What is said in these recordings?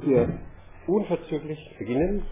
wir unverzüglich beginnen.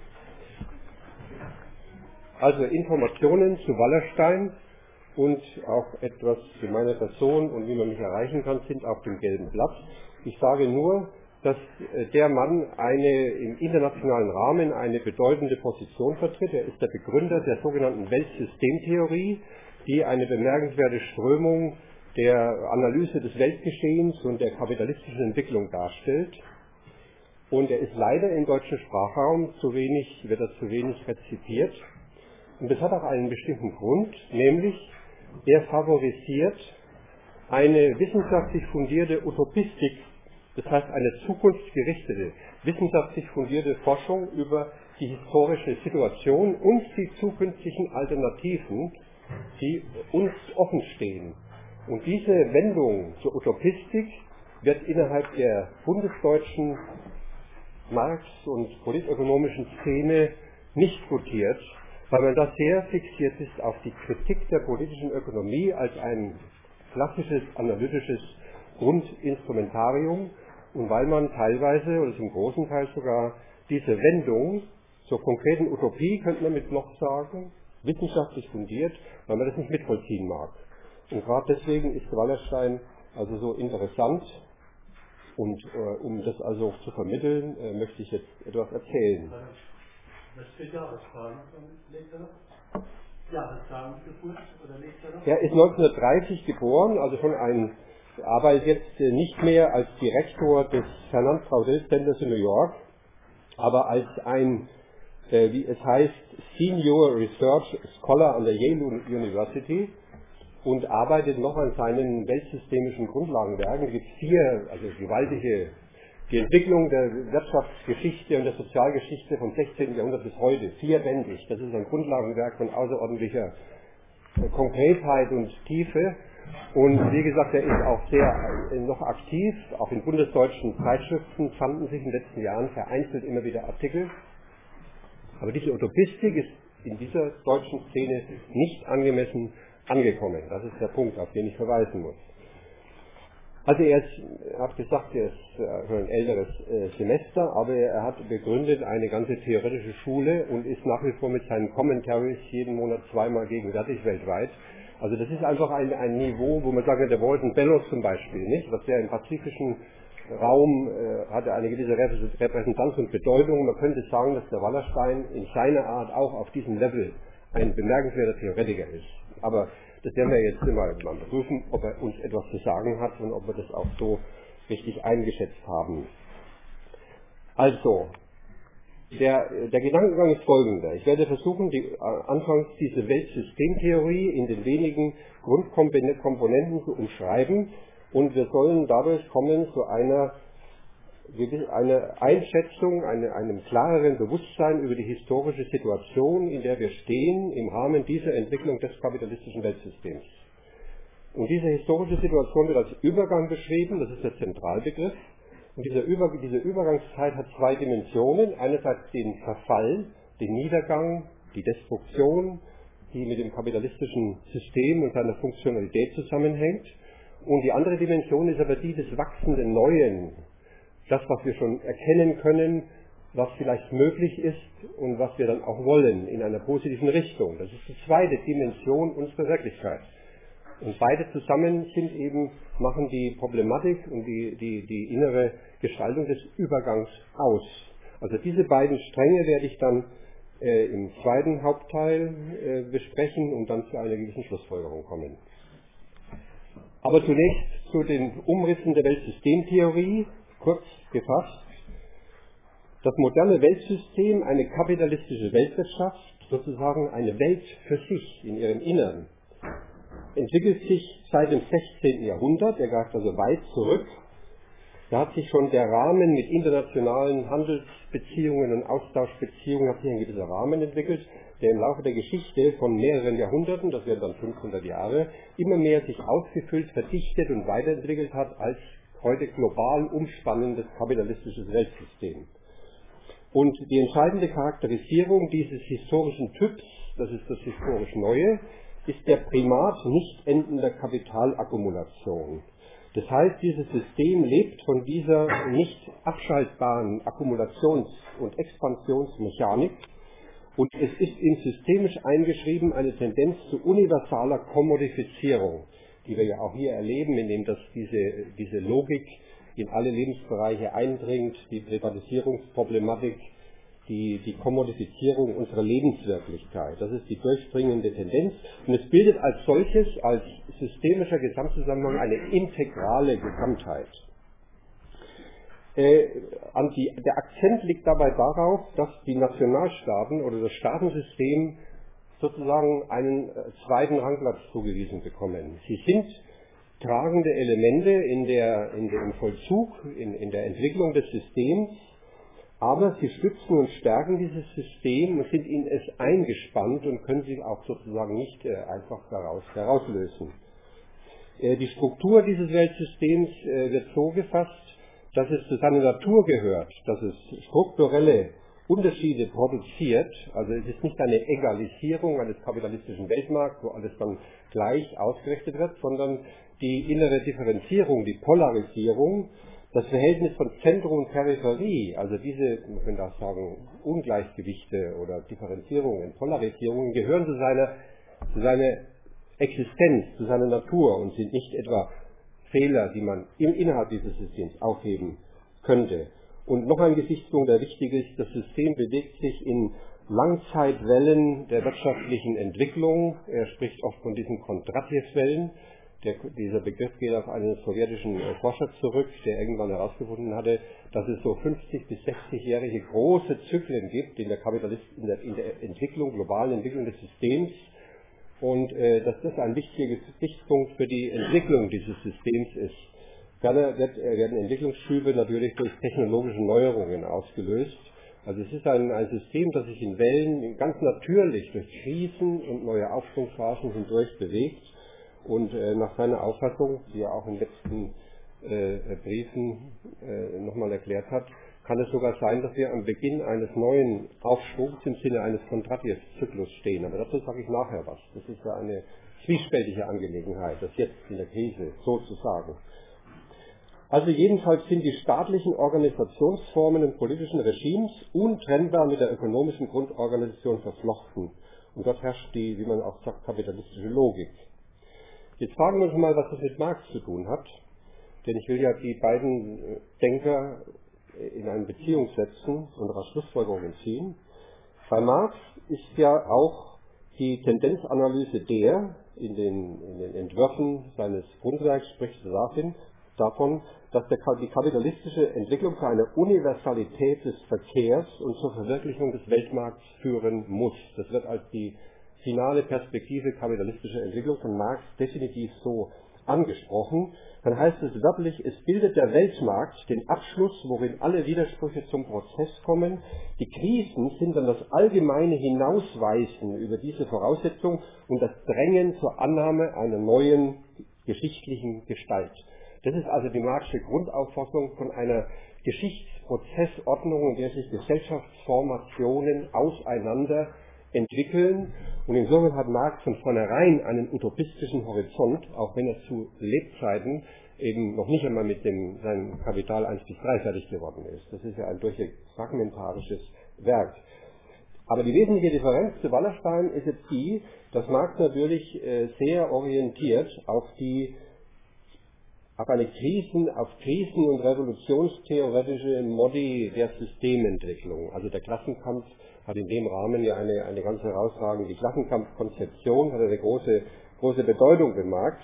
Also Informationen zu Wallerstein und auch etwas zu meiner Person und wie man mich erreichen kann, sind auf dem gelben Blatt. Ich sage nur, dass der Mann im internationalen Rahmen eine bedeutende Position vertritt. Er ist der Begründer der sogenannten Weltsystemtheorie, die eine bemerkenswerte Strömung der Analyse des Weltgeschehens und der kapitalistischen Entwicklung darstellt. Und er ist leider im deutschen Sprachraum wird er zu wenig rezipiert. Und das hat auch einen bestimmten Grund, nämlich er favorisiert eine wissenschaftlich fundierte Utopistik, das heißt eine zukunftsgerichtete, wissenschaftlich fundierte Forschung über die historische Situation und die zukünftigen Alternativen, die uns offen stehen. Und diese Wendung zur Utopistik wird innerhalb der bundesdeutschen Marx- und politökonomischen Szene nicht gutiert, weil man da sehr fixiert ist auf die Kritik der politischen Ökonomie als ein klassisches analytisches Grundinstrumentarium und weil man teilweise, oder zum großen Teil sogar, diese Wendung zur konkreten Utopie, könnte man mit Bloch sagen, wissenschaftlich fundiert, weil man das nicht mitvollziehen mag. Und gerade deswegen ist Wallerstein also so interessant und um das also zu vermitteln, möchte ich jetzt etwas erzählen. Was für Jahreszahlen legt er noch? Jahreszahlen Geburt oder legt er noch? Er ist 1930 geboren, also arbeitet jetzt nicht mehr als Direktor des Fernand Braudel Centers in New York, aber als ein, wie es heißt, Senior Research Scholar an der Yale University und arbeitet noch an seinen weltsystemischen Grundlagenwerken. Es gibt 4, also gewaltige, die Entwicklung der Wirtschaftsgeschichte und der Sozialgeschichte vom 16. Jahrhundert bis heute, 4bändig. Das ist ein Grundlagenwerk von außerordentlicher Konkretheit und Tiefe. Und wie gesagt, er ist auch sehr noch aktiv. Auch in bundesdeutschen Zeitschriften fanden sich in den letzten Jahren vereinzelt immer wieder Artikel. Aber diese Utopistik ist in dieser deutschen Szene nicht angemessen angekommen. Das ist der Punkt, auf den ich verweisen muss. Also er hat gesagt, er ist schon ein älteres Semester, aber er hat begründet eine ganze theoretische Schule und ist nach wie vor mit seinen Commentaries jeden Monat 2-mal gegenwärtig weltweit. Also das ist einfach ein Niveau, wo man sagt, der Walton Bellows zum Beispiel, nicht? Was der im pazifischen Raum hatte eine gewisse Repräsentanz und Bedeutung. Man könnte sagen, dass der Wallerstein in seiner Art auch auf diesem Level ein bemerkenswerter Theoretiker ist. Aber das werden wir jetzt mal prüfen, ob er uns etwas zu sagen hat und ob wir das auch so richtig eingeschätzt haben. Also, der Gedankengang ist folgender. Ich werde versuchen, anfangs diese Weltsystemtheorie in den wenigen Grundkomponenten zu umschreiben und wir sollen dadurch kommen zu einer Einschätzung, einem klareren Bewusstsein über die historische Situation, in der wir stehen, im Rahmen dieser Entwicklung des kapitalistischen Weltsystems. Und diese historische Situation wird als Übergang beschrieben, das ist der Zentralbegriff. Und diese Übergangszeit hat 2 Dimensionen. Einerseits den Verfall, den Niedergang, die Destruktion, die mit dem kapitalistischen System und seiner Funktionalität zusammenhängt. Und die andere Dimension ist aber die des wachsenden Neuen. Das, was wir schon erkennen können, was vielleicht möglich ist und was wir dann auch wollen in einer positiven Richtung. Das ist die zweite Dimension unserer Wirklichkeit. Und beide zusammen machen die Problematik und die innere Gestaltung des Übergangs aus. Also diese beiden Stränge werde ich dann im zweiten Hauptteil besprechen und dann zu einer gewissen Schlussfolgerung kommen. Aber zunächst zu den Umrissen der Weltsystemtheorie. Kurz gefasst, das moderne Weltsystem, eine kapitalistische Weltwirtschaft, sozusagen eine Welt für sich in ihrem Innern, entwickelt sich seit dem 16. Jahrhundert, der greift also weit zurück. Da hat sich schon der Rahmen mit internationalen Handelsbeziehungen und Austauschbeziehungen, hat sich ein gewisser Rahmen entwickelt, der im Laufe der Geschichte von mehreren Jahrhunderten, das wären dann 500 Jahre, immer mehr sich ausgefüllt, verdichtet und weiterentwickelt hat als heute global umspannendes kapitalistisches Weltsystem. Und die entscheidende Charakterisierung dieses historischen Typs, das ist das historisch Neue, ist der Primat nicht endender Kapitalakkumulation. Das heißt, dieses System lebt von dieser nicht abschaltbaren Akkumulations- und Expansionsmechanik und es ist ihm systemisch eingeschrieben eine Tendenz zu universaler Kommodifizierung, die wir ja auch hier erleben, indem das diese Logik in alle Lebensbereiche eindringt, die Privatisierungsproblematik, die Kommodifizierung unserer Lebenswirklichkeit. Das ist die durchdringende Tendenz und es bildet als solches, als systemischer Gesamtzusammenhang eine integrale Gesamtheit. Der Akzent liegt dabei darauf, dass die Nationalstaaten oder das Staatensystem sozusagen einen zweiten Rangplatz zugewiesen bekommen. Sie sind tragende Elemente im Vollzug, in der Entwicklung des Systems, aber sie stützen und stärken dieses System und sind in es eingespannt und können sich auch sozusagen nicht einfach daraus herauslösen. Die Struktur dieses Weltsystems wird so gefasst, dass es zu seiner Natur gehört, dass es strukturelle Unterschiede produziert. Also es ist nicht eine Egalisierung eines kapitalistischen Weltmarkts, wo alles dann gleich ausgerichtet wird, sondern die innere Differenzierung, die Polarisierung, das Verhältnis von Zentrum und Peripherie, also diese, man könnte auch sagen, Ungleichgewichte oder Differenzierungen, Polarisierungen, gehören zu seiner Existenz, zu seiner Natur und sind nicht etwa Fehler, die man innerhalb dieses Systems aufheben könnte. Und noch ein Gesichtspunkt, der wichtig ist, das System bewegt sich in Langzeitwellen der wirtschaftlichen Entwicklung. Er spricht oft von diesen Kondratjew-Wellen. Dieser Begriff geht auf einen sowjetischen Forscher zurück, der irgendwann herausgefunden hatte, dass es so 50- bis 60-jährige große Zyklen gibt in der Entwicklung, globalen Entwicklung des Systems und dass das ein wichtiger Gesichtspunkt für die Entwicklung dieses Systems ist. Ferner werden Entwicklungsschübe natürlich durch technologische Neuerungen ausgelöst. Also es ist ein System, das sich in Wellen ganz natürlich durch Krisen und neue Aufschwungsphasen hindurch bewegt. Und nach seiner Auffassung, die er auch in den letzten Briefen nochmal erklärt hat, kann es sogar sein, dass wir am Beginn eines neuen Aufschwungs im Sinne eines Kondratjew-Zyklus stehen. Aber dazu sage ich nachher was. Das ist ja eine zwiespältige Angelegenheit, das jetzt in der Krise sozusagen. Also jedenfalls sind die staatlichen Organisationsformen und politischen Regimes untrennbar mit der ökonomischen Grundorganisation verflochten. Und dort herrscht die, wie man auch sagt, kapitalistische Logik. Jetzt fragen wir uns mal, was das mit Marx zu tun hat, denn ich will ja die beiden Denker in eine Beziehung setzen und daraus Schlussfolgerungen ziehen. Bei Marx ist ja auch die Tendenzanalyse in den Entwürfen seines Grundwerks spricht davon, dass die kapitalistische Entwicklung zu einer Universalität des Verkehrs und zur Verwirklichung des Weltmarkts führen muss. Das wird als die finale Perspektive kapitalistischer Entwicklung von Marx definitiv so angesprochen. Dann heißt es wörtlich, es bildet der Weltmarkt den Abschluss, worin alle Widersprüche zum Prozess kommen. Die Krisen sind dann das allgemeine Hinausweisen über diese Voraussetzung und das Drängen zur Annahme einer neuen geschichtlichen Gestalt. Das ist also die Marxische Grundauffassung von einer Geschichtsprozessordnung, in der sich Gesellschaftsformationen auseinander entwickeln. Und insofern hat Marx von vornherein einen utopistischen Horizont, auch wenn er zu Lebzeiten eben noch nicht einmal mit seinem Kapital 1 bis 3 fertig geworden ist. Das ist ja ein durchweg fragmentarisches Werk. Aber die wesentliche Differenz zu Wallerstein ist jetzt die, dass Marx natürlich sehr orientiert auf Krisen- und revolutionstheoretische Modi der Systementwicklung. Also der Klassenkampf hat in dem Rahmen ja eine ganz herausragende Klassenkampfkonzeption, hat eine große Bedeutung für Marx.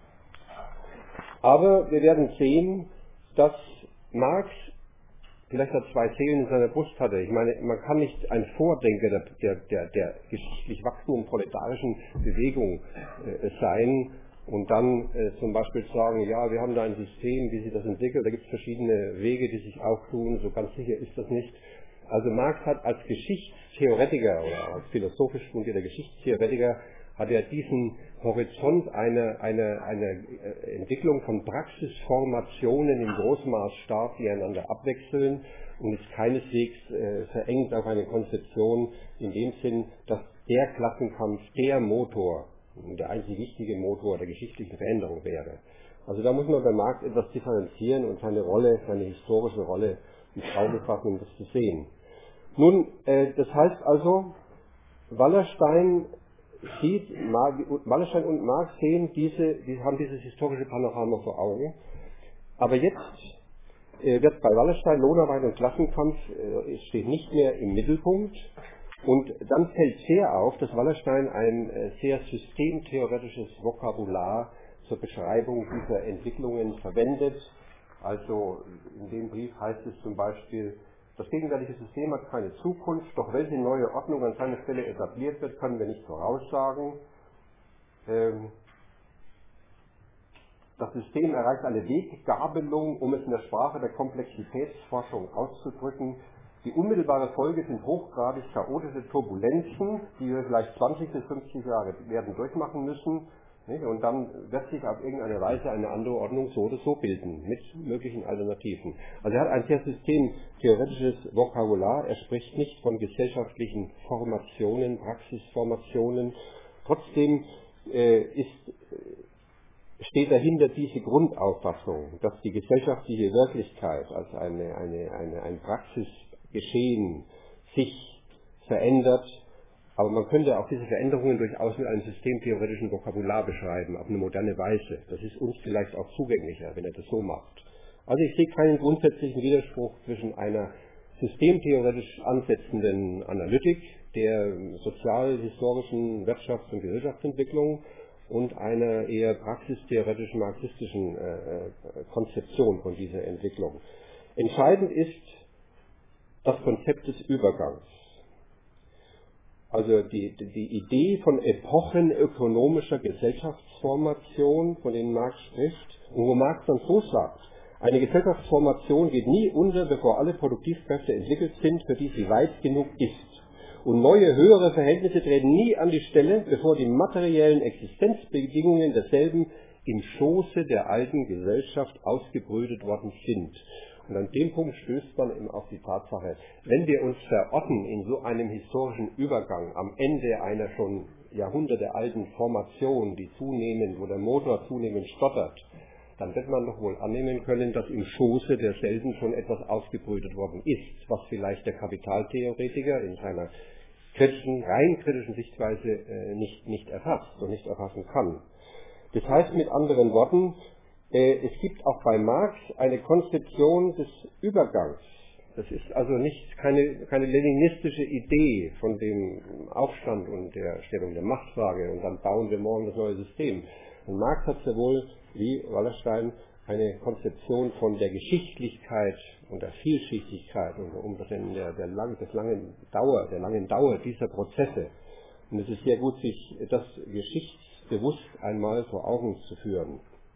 Aber wir werden sehen, dass Marx vielleicht noch zwei Seelen in seiner Brust hatte. Ich meine, man kann nicht ein Vordenker der geschichtlich wachsenden proletarischen Bewegung sein und dann zum Beispiel sagen, ja, wir haben da ein System, wie sich das entwickelt, da gibt es verschiedene Wege, die sich auftun, so ganz sicher ist das nicht. Also Marx hat als Geschichtstheoretiker oder als philosophisch fundierter Geschichtstheoretiker hat er diesen Horizont einer Entwicklung von Praxisformationen im Großmaßstab, die einander abwechseln und ist keineswegs verengt auf eine Konzeption in dem Sinn, dass der Klassenkampf der Motor, der einzig wichtige Motor der geschichtlichen Veränderung wäre. Also da muss man bei Marx etwas differenzieren und seine Rolle, seine historische Rolle ins Auge fassen, um das zu sehen. Nun, das heißt also, Wallerstein und Marx haben dieses historische Panorama vor Augen. Aber jetzt wird bei Wallerstein Lohnarbeit und Klassenkampf steht nicht mehr im Mittelpunkt. Und dann fällt sehr auf, dass Wallerstein ein sehr systemtheoretisches Vokabular zur Beschreibung dieser Entwicklungen verwendet. Also in dem Brief heißt es zum Beispiel, das gegenwärtige System hat keine Zukunft, doch welche neue Ordnung an seiner Stelle etabliert wird, können wir nicht voraussagen. Das System erreicht eine Weggabelung, um es in der Sprache der Komplexitätsforschung auszudrücken. Die unmittelbare Folge sind hochgradig chaotische Turbulenzen, die wir vielleicht 20 bis 50 Jahre werden durchmachen müssen. Und dann wird sich auf irgendeine Weise eine andere Ordnung so oder so bilden, mit möglichen Alternativen. Also er hat ein sehr systemtheoretisches Vokabular, er spricht nicht von gesellschaftlichen Formationen, Praxisformationen. Trotzdem steht dahinter diese Grundauffassung, dass die gesellschaftliche Wirklichkeit als ein Praxisgeschehen sich verändert. Aber man könnte auch diese Veränderungen durchaus mit einem systemtheoretischen Vokabular beschreiben, auf eine moderne Weise. Das ist uns vielleicht auch zugänglicher, wenn er das so macht. Also ich sehe keinen grundsätzlichen Widerspruch zwischen einer systemtheoretisch ansetzenden Analytik der sozial-historischen Wirtschafts- und Gesellschaftsentwicklung und einer eher praxistheoretischen, marxistischen Konzeption von dieser Entwicklung. Entscheidend ist das Konzept des Übergangs. Also die Idee von Epochen ökonomischer Gesellschaftsformation, von denen Marx spricht, und wo Marx dann so sagt, eine Gesellschaftsformation geht nie unter, bevor alle Produktivkräfte entwickelt sind, für die sie weit genug ist. Und neue, höhere Verhältnisse treten nie an die Stelle, bevor die materiellen Existenzbedingungen derselben im Schoße der alten Gesellschaft ausgebrütet worden sind. Und an dem Punkt stößt man eben auf die Tatsache, wenn wir uns verorten in so einem historischen Übergang am Ende einer schon jahrhundertealten Formation, wo der Motor zunehmend stottert, dann wird man doch wohl annehmen können, dass im Schoße derselben schon etwas ausgebrütet worden ist, was vielleicht der Kapitaltheoretiker in seiner rein kritischen Sichtweise nicht erfasst und nicht erfassen kann. Das heißt mit anderen Worten, es gibt auch bei Marx eine Konzeption des Übergangs. Das ist also keine leninistische Idee von dem Aufstand und der Stellung der Machtfrage und dann bauen wir morgen das neue System. Und Marx hat sehr wohl, wie Wallerstein, eine Konzeption von der Geschichtlichkeit und der Vielschichtigkeit und der langen Dauer dieser Prozesse. Und es ist sehr gut, sich das geschichtsbewusst einmal vor Augen zu führen.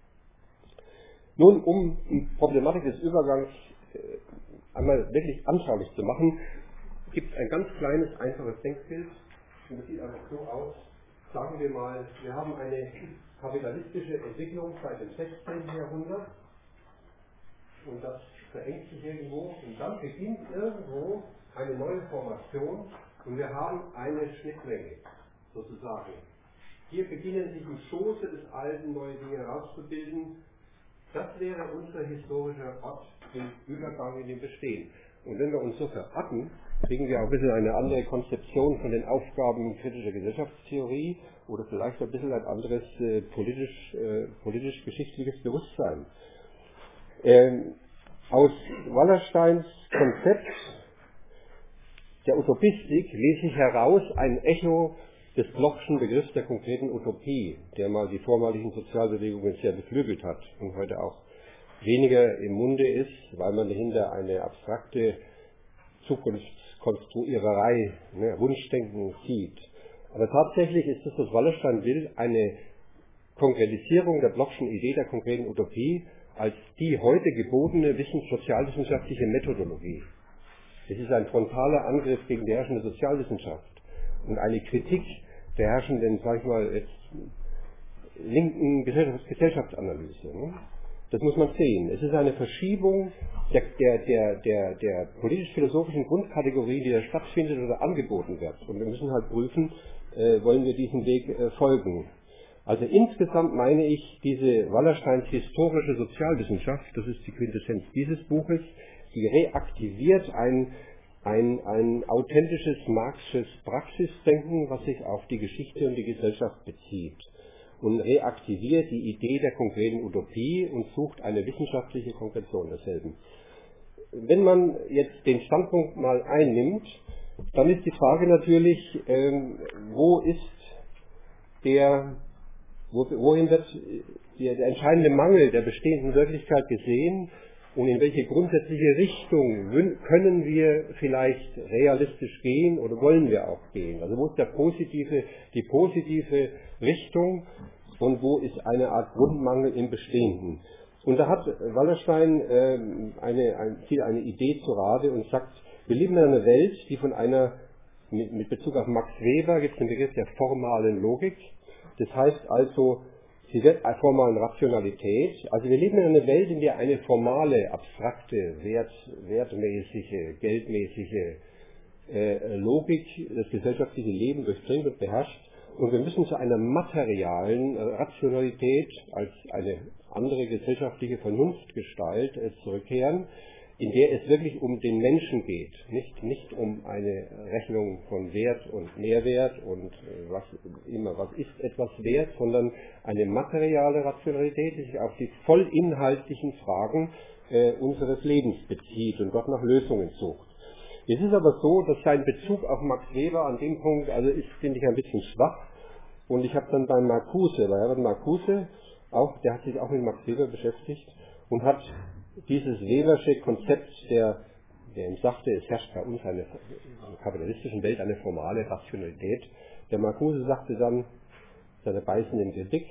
Nun, um die Problematik des Übergangs einmal wirklich anschaulich zu machen, gibt es ein ganz kleines, einfaches Denkbild. Und das sieht einfach so aus. Sagen wir mal, wir haben eine kapitalistische Entwicklung seit dem 16. Jahrhundert und das verengt sich irgendwo und dann beginnt irgendwo eine neue Formation und wir haben eine Schnittmenge sozusagen. Hier beginnen sich im Schoße des Alten neue Dinge herauszubilden. Das wäre unser historischer Ort im Übergang in dem Bestehen. Und wenn wir uns so verorten, kriegen wir auch ein bisschen eine andere Konzeption von den Aufgaben kritischer Gesellschaftstheorie oder vielleicht ein bisschen ein anderes politisch-geschichtliches Bewusstsein. Aus Wallersteins Konzept der Utopistik lese ich heraus ein Echo des Blochschen Begriffs der konkreten Utopie, der mal die vormaligen Sozialbewegungen sehr beflügelt hat und heute auch weniger im Munde ist, weil man dahinter eine abstrakte Zukunftskonstruiererei, Wunschdenken sieht. Aber tatsächlich ist das, was Wallerstein will, eine Konkretisierung der Blochschen Idee der konkreten Utopie als die heute gebotene sozialwissenschaftliche Methodologie. Es ist ein frontaler Angriff gegen die herrschende Sozialwissenschaft und eine Kritik der herrschenden, sag ich mal, jetzt linken Gesellschaftsanalyse. Das muss man sehen. Es ist eine Verschiebung der politisch-philosophischen Grundkategorien, die da stattfindet oder angeboten wird. Und wir müssen halt prüfen, wollen wir diesem Weg folgen. Also insgesamt meine ich, diese Wallersteins historische Sozialwissenschaft, das ist die Quintessenz dieses Buches, die reaktiviert ein authentisches marxisches Praxisdenken, was sich auf die Geschichte und die Gesellschaft bezieht, und reaktiviert die Idee der konkreten Utopie und sucht eine wissenschaftliche Konkretion derselben. Wenn man jetzt den Standpunkt mal einnimmt, dann ist die Frage natürlich, wohin wird der entscheidende Mangel der bestehenden Wirklichkeit gesehen und in welche grundsätzliche Richtung können wir vielleicht realistisch gehen oder wollen wir auch gehen? Also wo ist die positive Richtung und wo ist eine Art Grundmangel im Bestehenden? Und da hat Wallerstein eine Idee zu Rate und sagt, wir leben in einer Welt, die von mit Bezug auf Max Weber gibt es den Begriff der formalen Logik. Das heißt also, sie wird formalen Rationalität. Also wir leben in einer Welt, in der eine formale, abstrakte, wertmäßige, geldmäßige Logik das gesellschaftliche Leben durchdringt und beherrscht. Und wir müssen zu einer materialen Rationalität als eine andere gesellschaftliche Vernunftgestalt zurückkehren, in der es wirklich um den Menschen geht, nicht um eine Rechnung von Wert und Mehrwert und was ist etwas wert, sondern eine materiale Rationalität, die sich auf die vollinhaltlichen Fragen unseres Lebens bezieht und dort nach Lösungen sucht. Es ist aber so, dass sein Bezug auf Max Weber an dem Punkt, finde ich ein bisschen schwach, und ich habe dann bei Marcuse, bei Herbert Marcuse, der hat sich auch mit Max Weber beschäftigt und hat dieses Webersche Konzept, der ihm sagte, es herrscht bei uns in der kapitalistischen Welt eine formale Rationalität. Der Marcuse sagte dann, seiner beißenden Kritik,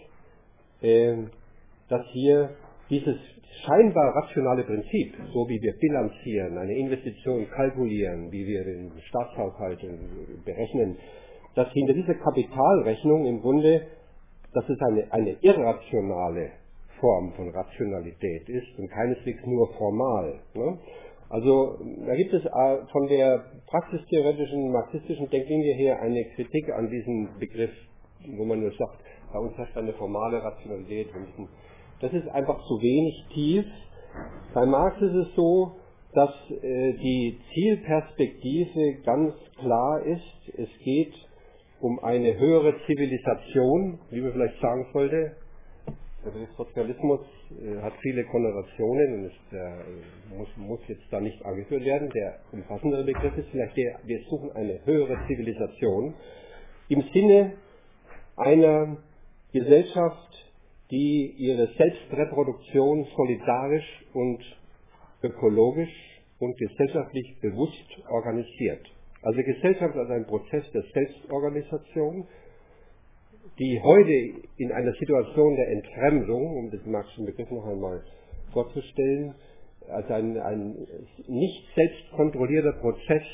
dass hier dieses scheinbar rationale Prinzip, so wie wir bilanzieren, eine Investition kalkulieren, wie wir den Staatshaushalt berechnen, dass hinter dieser Kapitalrechnung im Grunde, dass es eine irrationale Form von Rationalität ist und keineswegs nur formal. Ne? Also da gibt es von der praxistheoretischen, marxistischen Denklinie her eine Kritik an diesem Begriff, wo man nur sagt, bei uns herrscht eine formale Rationalität. Das ist einfach zu wenig tief. Bei Marx ist es so, dass die Zielperspektive ganz klar ist. Es geht um eine höhere Zivilisation, wie man vielleicht sagen sollte. Der Begriff Sozialismus hat viele Konnotationen und muss jetzt da nicht angeführt werden. Der umfassendere Begriff ist vielleicht wir suchen eine höhere Zivilisation im Sinne einer Gesellschaft, die ihre Selbstreproduktion solidarisch und ökologisch und gesellschaftlich bewusst organisiert. Also Gesellschaft als ein Prozess der Selbstorganisation, die heute in einer Situation der Entfremdung, um den marxischen Begriff noch einmal vorzustellen, als ein nicht selbst kontrollierter Prozess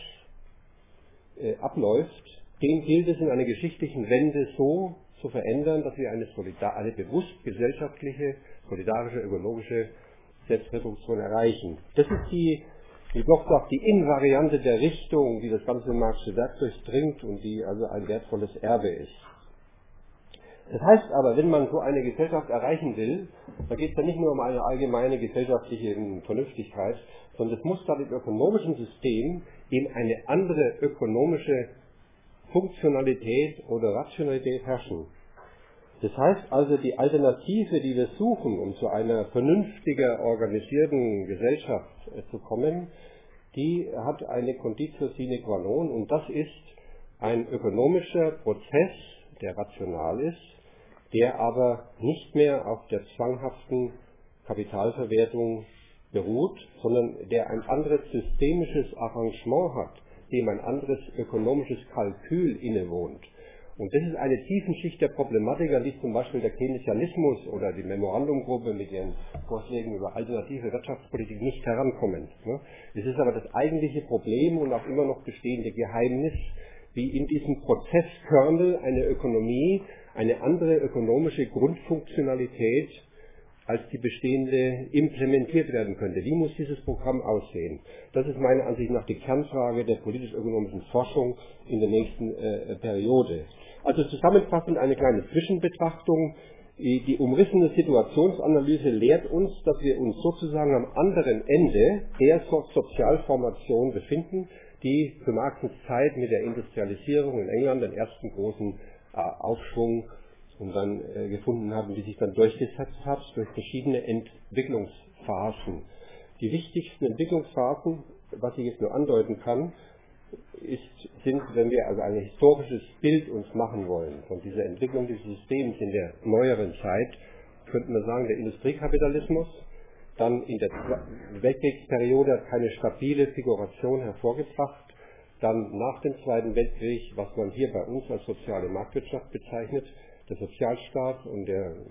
abläuft, den gilt es in einer geschichtlichen Wende so zu verändern, dass wir eine bewusst gesellschaftliche, solidarische, ökologische Selbstreproduktion erreichen. Das ist wie Bloch sagt, die Invariante der Richtung, die das ganze marxische Werk durchdringt und die also ein wertvolles Erbe ist. Das heißt aber, wenn man so eine Gesellschaft erreichen will, dann geht es ja nicht nur um eine allgemeine gesellschaftliche Vernünftigkeit, sondern es muss dann im ökonomischen System eben eine andere ökonomische Funktionalität oder Rationalität herrschen. Das heißt also, die Alternative, die wir suchen, um zu einer vernünftiger organisierten Gesellschaft zu kommen, die hat eine Conditio sine qua non, und das ist ein ökonomischer Prozess, der rational ist, der aber nicht mehr auf der zwanghaften Kapitalverwertung beruht, sondern der ein anderes systemisches Arrangement hat, dem ein anderes ökonomisches Kalkül innewohnt. Und das ist eine Tiefenschicht der Problematik, an die zum Beispiel der Keynesianismus oder die Memorandumgruppe mit ihren Vorschlägen über alternative Wirtschaftspolitik nicht herankommen. Es ist aber das eigentliche Problem und auch immer noch bestehende Geheimnis, wie in diesem Prozesskernel eine Ökonomie eine andere ökonomische Grundfunktionalität als die bestehende implementiert werden könnte. Wie muss dieses Programm aussehen? Das ist meiner Ansicht nach die Kernfrage der politisch-ökonomischen Forschung in der nächsten Periode. Also zusammenfassend eine kleine Zwischenbetrachtung. Die umrissene Situationsanalyse lehrt uns, dass wir uns sozusagen am anderen Ende der Sozialformation befinden, die zu Marxens Zeit mit der Industrialisierung in England den ersten großen Aufschwung und dann gefunden haben, die sich dann durchgesetzt hat durch verschiedene Entwicklungsphasen. Die wichtigsten Entwicklungsphasen, was ich jetzt nur andeuten kann, sind, wenn wir also ein historisches Bild uns machen wollen von dieser Entwicklung des Systems in der neueren Zeit, könnten wir sagen, der Industriekapitalismus, dann in der Weltkriegsperiode hat keine stabile Figuration hervorgebracht, dann nach dem Zweiten Weltkrieg, was man hier bei uns als soziale Marktwirtschaft bezeichnet, der Sozialstaat und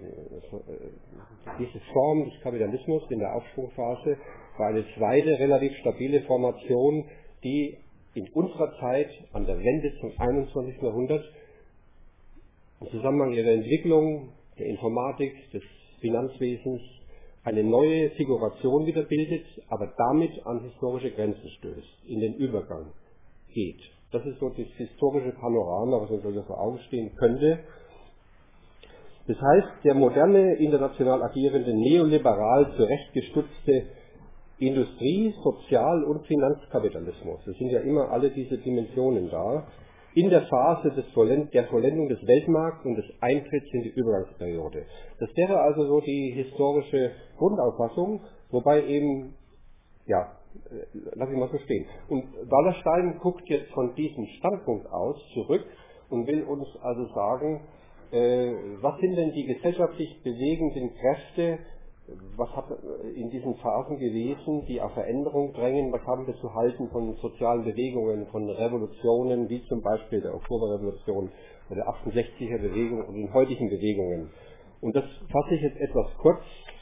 diese Form des Kapitalismus in der Aufschwungphase war eine zweite relativ stabile Formation, die in unserer Zeit an der Wende zum 21. Jahrhundert im Zusammenhang ihrer Entwicklung, der Informatik, des Finanzwesens eine neue Figuration wieder bildet, aber damit an historische Grenzen stößt, in den Übergang geht. Das ist so das historische Panorama, was uns also vor Augen stehen könnte. Das heißt, der moderne, international agierende, neoliberal zurechtgestutzte Industrie-, Sozial- und Finanzkapitalismus, es sind ja immer alle diese Dimensionen da, in der Phase der Vollendung des Weltmarkts und des Eintritts in die Übergangsperiode. Das wäre also so die historische Grundauffassung, wobei eben, ja, lass ich mal so stehen. Und Wallerstein guckt jetzt von diesem Standpunkt aus zurück und will uns also sagen, was sind denn die gesellschaftlich bewegenden Kräfte, was hat in diesen Phasen gewesen, die auf Veränderung drängen, was haben wir zu halten von sozialen Bewegungen, von Revolutionen, wie zum Beispiel der Oktoberrevolution oder der 68er Bewegung und den heutigen Bewegungen. Und das fasse ich jetzt etwas kurz.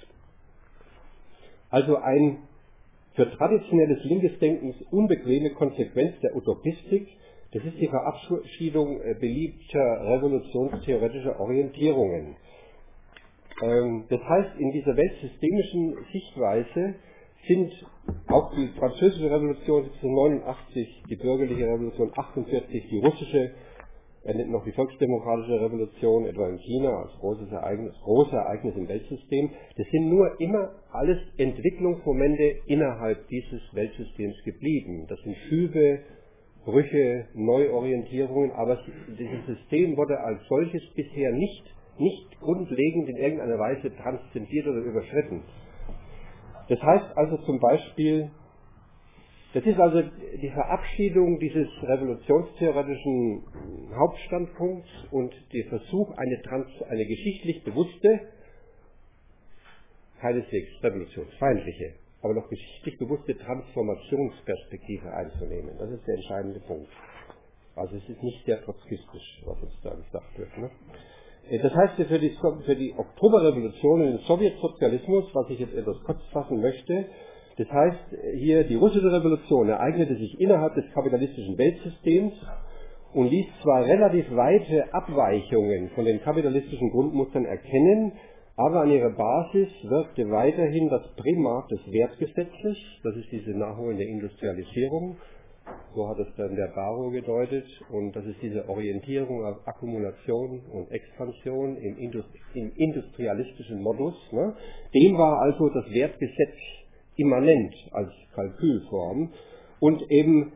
Also ein für traditionelles linkes Denkens unbequeme Konsequenz der Utopistik, das ist die Verabschiedung beliebter revolutionstheoretischer Orientierungen. Das heißt, in dieser weltsystemischen Sichtweise sind auch die französische Revolution 1789, die bürgerliche Revolution 48, die russische, er nennt noch die volksdemokratische Revolution, etwa in China als großes Ereignis im Weltsystem, das sind nur immer alles Entwicklungsmomente innerhalb dieses Weltsystems geblieben. Das sind Schübe, Brüche, Neuorientierungen, aber dieses System wurde als solches bisher nicht grundlegend in irgendeiner Weise transzendiert oder überschritten. Das heißt also zum Beispiel, das ist also die Verabschiedung dieses revolutionstheoretischen Hauptstandpunkts und der Versuch, eine geschichtlich bewusste, keineswegs revolutionsfeindliche, aber noch geschichtlich bewusste Transformationsperspektive einzunehmen. Das ist der entscheidende Punkt. Also es ist nicht sehr trotzkistisch, was uns da gesagt wird. Ne? Das heißt, für die Oktoberrevolution und den Sowjetsozialismus, was ich jetzt etwas kurz fassen möchte, das heißt, hier die russische Revolution ereignete sich innerhalb des kapitalistischen Weltsystems und ließ zwar relativ weite Abweichungen von den kapitalistischen Grundmustern erkennen, aber an ihrer Basis wirkte weiterhin das Primat des Wertgesetzes, das ist diese nachholende Industrialisierung, so hat es dann der Barrow gedeutet, und das ist diese Orientierung auf Akkumulation und Expansion im industrialistischen Modus. Ne? Dem war also das Wertgesetz immanent als Kalkülform und eben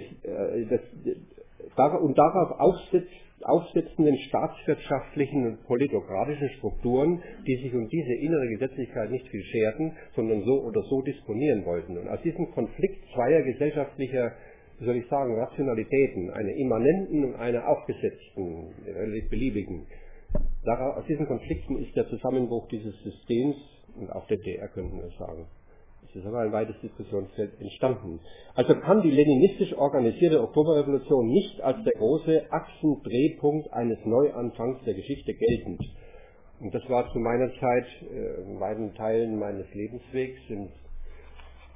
darauf aufsetzenden staatswirtschaftlichen und politokratischen Strukturen, die sich um diese innere Gesetzlichkeit nicht viel scherten, sondern so oder so disponieren wollten. Und aus diesem Konflikt zweier gesellschaftlicher, wie soll ich sagen, Rationalitäten, einer immanenten und einer aufgesetzten, relativ beliebigen, aus diesen Konflikten ist der Zusammenbruch dieses Systems und auch der DR, könnten wir sagen. Es ist aber ein weites Diskussionsfeld entstanden. Also kann die leninistisch organisierte Oktoberrevolution nicht als der große Achsendrehpunkt eines Neuanfangs der Geschichte gelten. Und das war zu meiner Zeit, in weiten Teilen meines Lebenswegs, im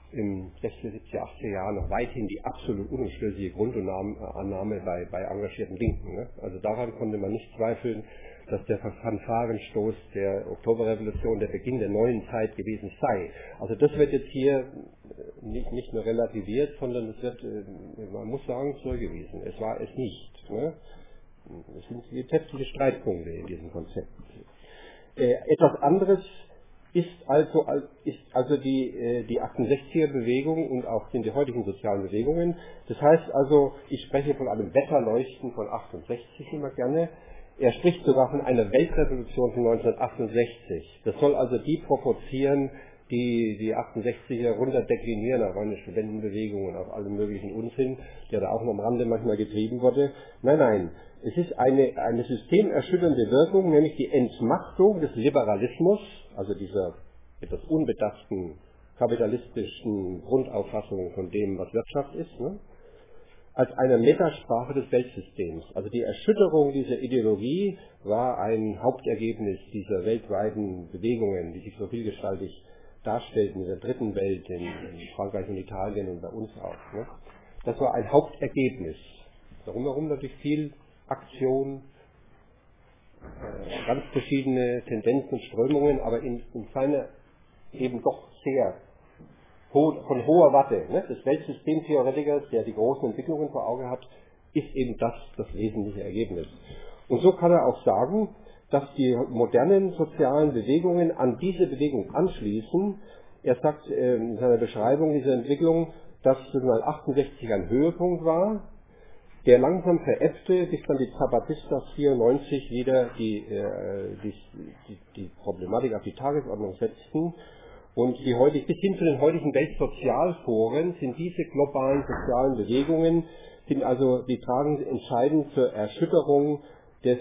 im 60er, 70er, 80er Jahren noch weithin die absolut unumstößliche Grundannahme bei engagierten Linken. Ne? Also daran konnte man nicht zweifeln, dass der Fanfarenstoß der Oktoberrevolution der Beginn der neuen Zeit gewesen sei. Also das wird jetzt hier nicht nur relativiert, sondern es wird, man muss sagen, zurückgewiesen. Es war es nicht. Ne? Es sind gesetzliche Streitpunkte in diesem Konzept. Etwas anderes ist also die 68er-Bewegung und auch sind die heutigen sozialen Bewegungen. Das heißt also, ich spreche von einem Wetterleuchten von 68 immer gerne. Er spricht sogar von einer Weltrevolution von 1968. Das soll also die provozieren, die 68er runterdeklinieren auf eine Studentenbewegung und auf allen möglichen Unsinn, der da auch noch am Rande manchmal getrieben wurde. Nein, es ist eine systemerschütternde Wirkung, nämlich die Entmachtung des Liberalismus, also dieser etwas unbedachten kapitalistischen Grundauffassung von dem, was Wirtschaft ist, ne? Als eine Metasprache des Weltsystems. Also die Erschütterung dieser Ideologie war ein Hauptergebnis dieser weltweiten Bewegungen, die sich so vielgestaltig darstellten in der dritten Welt, in Frankreich und Italien und bei uns auch. Ne? Das war ein Hauptergebnis. Darum natürlich viel Aktion, ganz verschiedene Tendenzen und Strömungen, aber in seiner eben doch sehr von hoher Watte, ne, des Weltsystemtheoretikers, der die großen Entwicklungen vor Augen hat, ist eben das wesentliche Ergebnis. Und so kann er auch sagen, dass die modernen sozialen Bewegungen an diese Bewegung anschließen. Er sagt in seiner Beschreibung dieser Entwicklung, dass 1968 ein Höhepunkt war, der langsam veräppte, bis dann die Zapatistas 94 wieder die Problematik auf die Tagesordnung setzten. Und bis hin zu den heutigen Weltsozialforen sind diese globalen sozialen Bewegungen, die tragen entscheidend zur Erschütterung des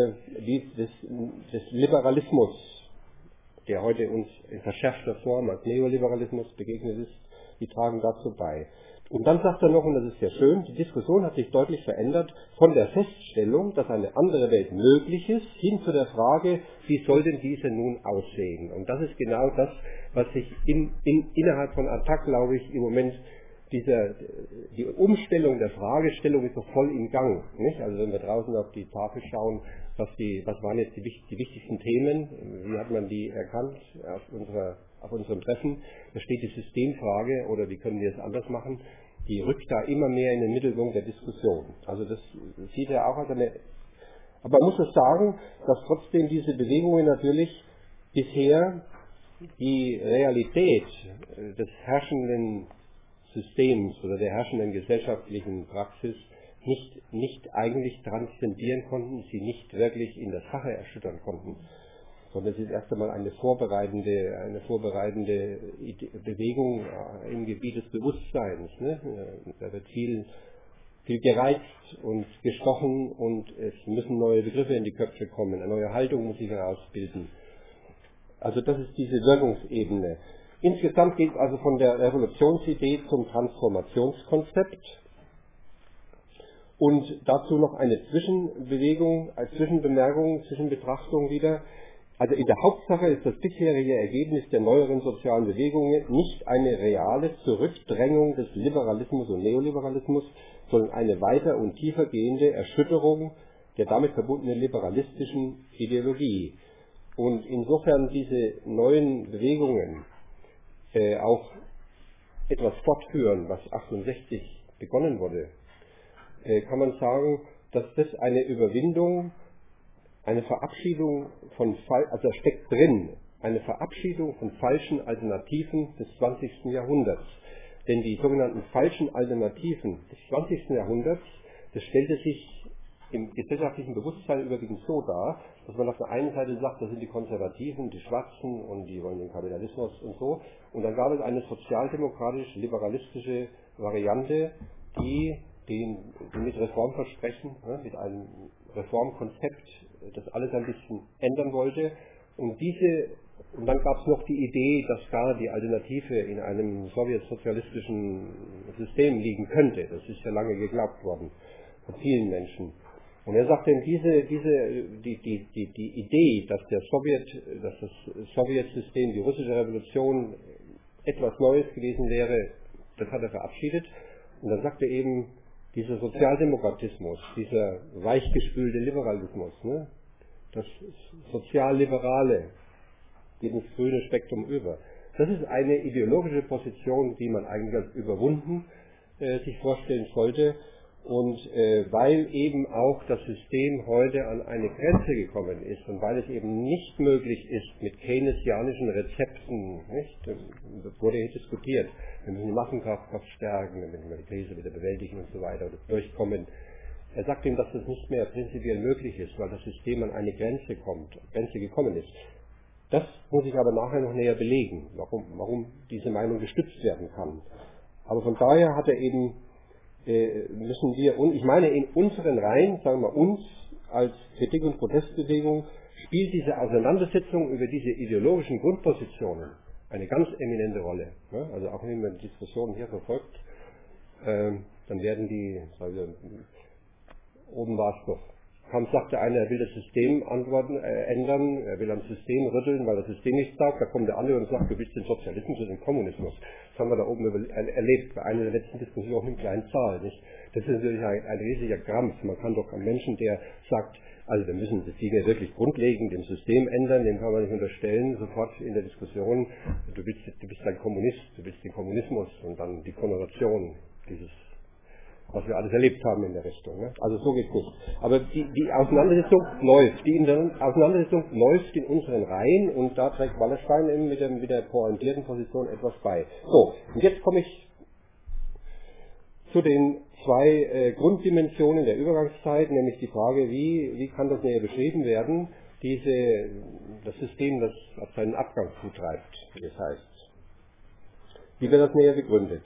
Liberalismus, der heute uns in verschärfter Form als Neoliberalismus begegnet ist, die tragen dazu bei. Und dann sagt er noch, und das ist sehr schön, die Diskussion hat sich deutlich verändert von der Feststellung, dass eine andere Welt möglich ist, hin zu der Frage, wie soll denn diese nun aussehen? Und das ist genau das, was sich innerhalb von ATTAC, glaube ich, im Moment die Umstellung der Fragestellung ist so voll im Gang. Nicht? Also wenn wir draußen auf die Tafel schauen, was waren jetzt die wichtigsten Themen, wie hat man die erkannt auf unserem Treffen, da steht die Systemfrage, oder wie können wir es anders machen, die rückt da immer mehr in den Mittelpunkt der Diskussion. Also das sieht er auch als eine, aber man muss es sagen, dass trotzdem diese Bewegungen natürlich bisher die Realität des herrschenden Systems oder der herrschenden gesellschaftlichen Praxis nicht eigentlich transzendieren konnten, sie nicht wirklich in der Sache erschüttern konnten, sondern es ist erst einmal eine vorbereitende Bewegung im Gebiet des Bewusstseins. Ne? Da wird viel gereizt und gestochen und es müssen neue Begriffe in die Köpfe kommen, eine neue Haltung muss sich herausbilden. Also das ist diese Wirkungsebene. Insgesamt geht es also von der Revolutionsidee zum Transformationskonzept. Und dazu noch eine Zwischenbetrachtung wieder. Also in der Hauptsache ist das bisherige Ergebnis der neueren sozialen Bewegungen nicht eine reale Zurückdrängung des Liberalismus und Neoliberalismus, sondern eine weiter und tiefer gehende Erschütterung der damit verbundenen liberalistischen Ideologie. Und insofern diese neuen Bewegungen auch etwas fortführen, was 68 begonnen wurde, kann man sagen, dass das eine Überwindung, eine Verabschiedung also da steckt drin, eine Verabschiedung von falschen Alternativen des 20. Jahrhunderts. Denn die sogenannten falschen Alternativen des 20. Jahrhunderts, das stellte sich im gesellschaftlichen Bewusstsein überwiegend so dar, dass man auf der einen Seite sagt, das sind die Konservativen, die Schwarzen und die wollen den Kapitalismus und so. Und dann gab es eine sozialdemokratisch-liberalistische Variante, die mit Reformversprechen, mit einem Reformkonzept, das alles ein bisschen ändern wollte. Und dann gab es noch die Idee, dass da die Alternative in einem sowjetsozialistischen System liegen könnte. Das ist ja lange geglaubt worden von vielen Menschen. Und er sagt denn, die Idee, dass das Sowjetsystem, die russische Revolution etwas Neues gewesen wäre, das hat er verabschiedet. Und dann sagt er eben, dieser Sozialdemokratismus, dieser weichgespülte Liberalismus, ne, das Sozialliberale geht ins grüne Spektrum über. Das ist eine ideologische Position, die man eigentlich als überwunden sich vorstellen sollte. Und weil eben auch das System heute an eine Grenze gekommen ist und weil es eben nicht möglich ist mit keynesianischen Rezepten, nicht? Das wurde hier diskutiert, wir müssen die Massenkraft stärken, wir müssen die Krise wieder bewältigen und so weiter oder durchkommen. Er sagt ihm, dass das nicht mehr prinzipiell möglich ist, weil das System an eine Grenze gekommen ist. Das muss ich aber nachher noch näher belegen, warum diese Meinung gestützt werden kann. Aber von daher hat er eben müssen wir, und ich meine in unseren Reihen, sagen wir uns als Kritik- und Protestbewegung, spielt diese Auseinandersetzung über diese ideologischen Grundpositionen eine ganz eminente Rolle. Also auch wenn man die Diskussionen hier verfolgt, dann werden die, oben war es doch, kaum sagte einer, er will das System ändern, er will am System rütteln, weil das System nicht taugt, da kommt der andere und sagt, du willst den Sozialismus oder den Kommunismus. Das haben wir da oben erlebt, bei einer der letzten Diskussionen in kleinen Zahl. Nicht? Das ist natürlich ein riesiger Krampf. Man kann doch einem Menschen, der sagt, also wir müssen das Dinge wirklich grundlegend im System ändern, dem kann man nicht unterstellen, sofort in der Diskussion, du bist ein Kommunist, du willst den Kommunismus und dann die Konnotation dieses, was wir alles erlebt haben in der Richtung. Ne? Also so geht's nicht. Aber die Auseinandersetzung läuft. Die Auseinandersetzung läuft in unseren Reihen und da trägt Wallerstein eben mit der pointierten Position etwas bei. So, und jetzt komme ich zu den zwei Grunddimensionen der Übergangszeit, nämlich die Frage, wie kann das näher beschrieben werden, das System, das auf seinen Abgang zutreibt, wie es heißt. Wie wird das näher begründet?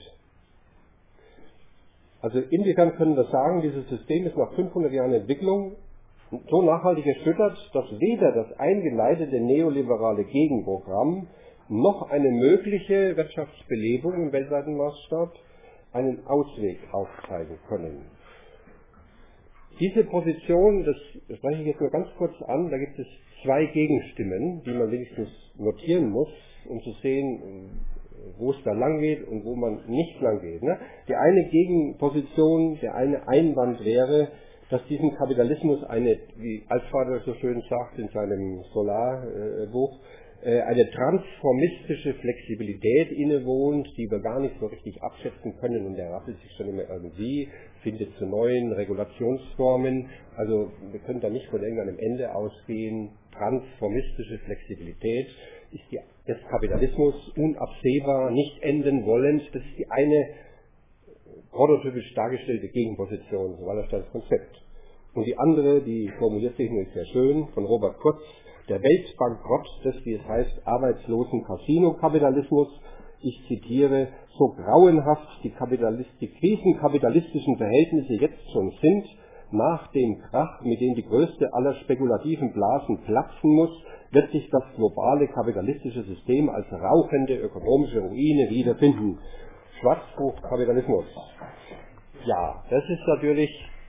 Also inwiefern können wir sagen, dieses System ist nach 500 Jahren Entwicklung so nachhaltig erschüttert, dass weder das eingeleitete neoliberale Gegenprogramm noch eine mögliche Wirtschaftsbelebung im weltweiten Maßstab einen Ausweg aufzeigen können. Diese Position, das spreche ich jetzt nur ganz kurz an, da gibt es zwei Gegenstimmen, die man wenigstens notieren muss, um zu sehen, wo es da lang geht und wo man nicht lang geht. Ne? Die eine Gegenposition, der eine Einwand wäre, dass diesem Kapitalismus wie Altvater so schön sagt in seinem Solarbuch, eine transformistische Flexibilität innewohnt, die wir gar nicht so richtig abschätzen können und der rappelt sich schon immer irgendwie, findet zu neuen Regulationsformen. Also wir können da nicht von irgendeinem Ende ausgehen. Transformistische Flexibilität ist des Kapitalismus unabsehbar, nicht enden wollend. Das ist die eine prototypisch dargestellte Gegenposition, so war das Konzept. Und die andere, die formuliert sich nämlich sehr schön, von Robert Kurz, der Weltbankrott des, wie es heißt, arbeitslosen Casino-Kapitalismus. Ich zitiere, so grauenhaft die krisenkapitalistischen Verhältnisse jetzt schon sind, nach dem Krach, mit dem die größte aller spekulativen Blasen platzen muss, wird sich das globale kapitalistische System als rauchende ökonomische Ruine wiederfinden. Schwarzbuch Kapitalismus. Ja, das ist natürlich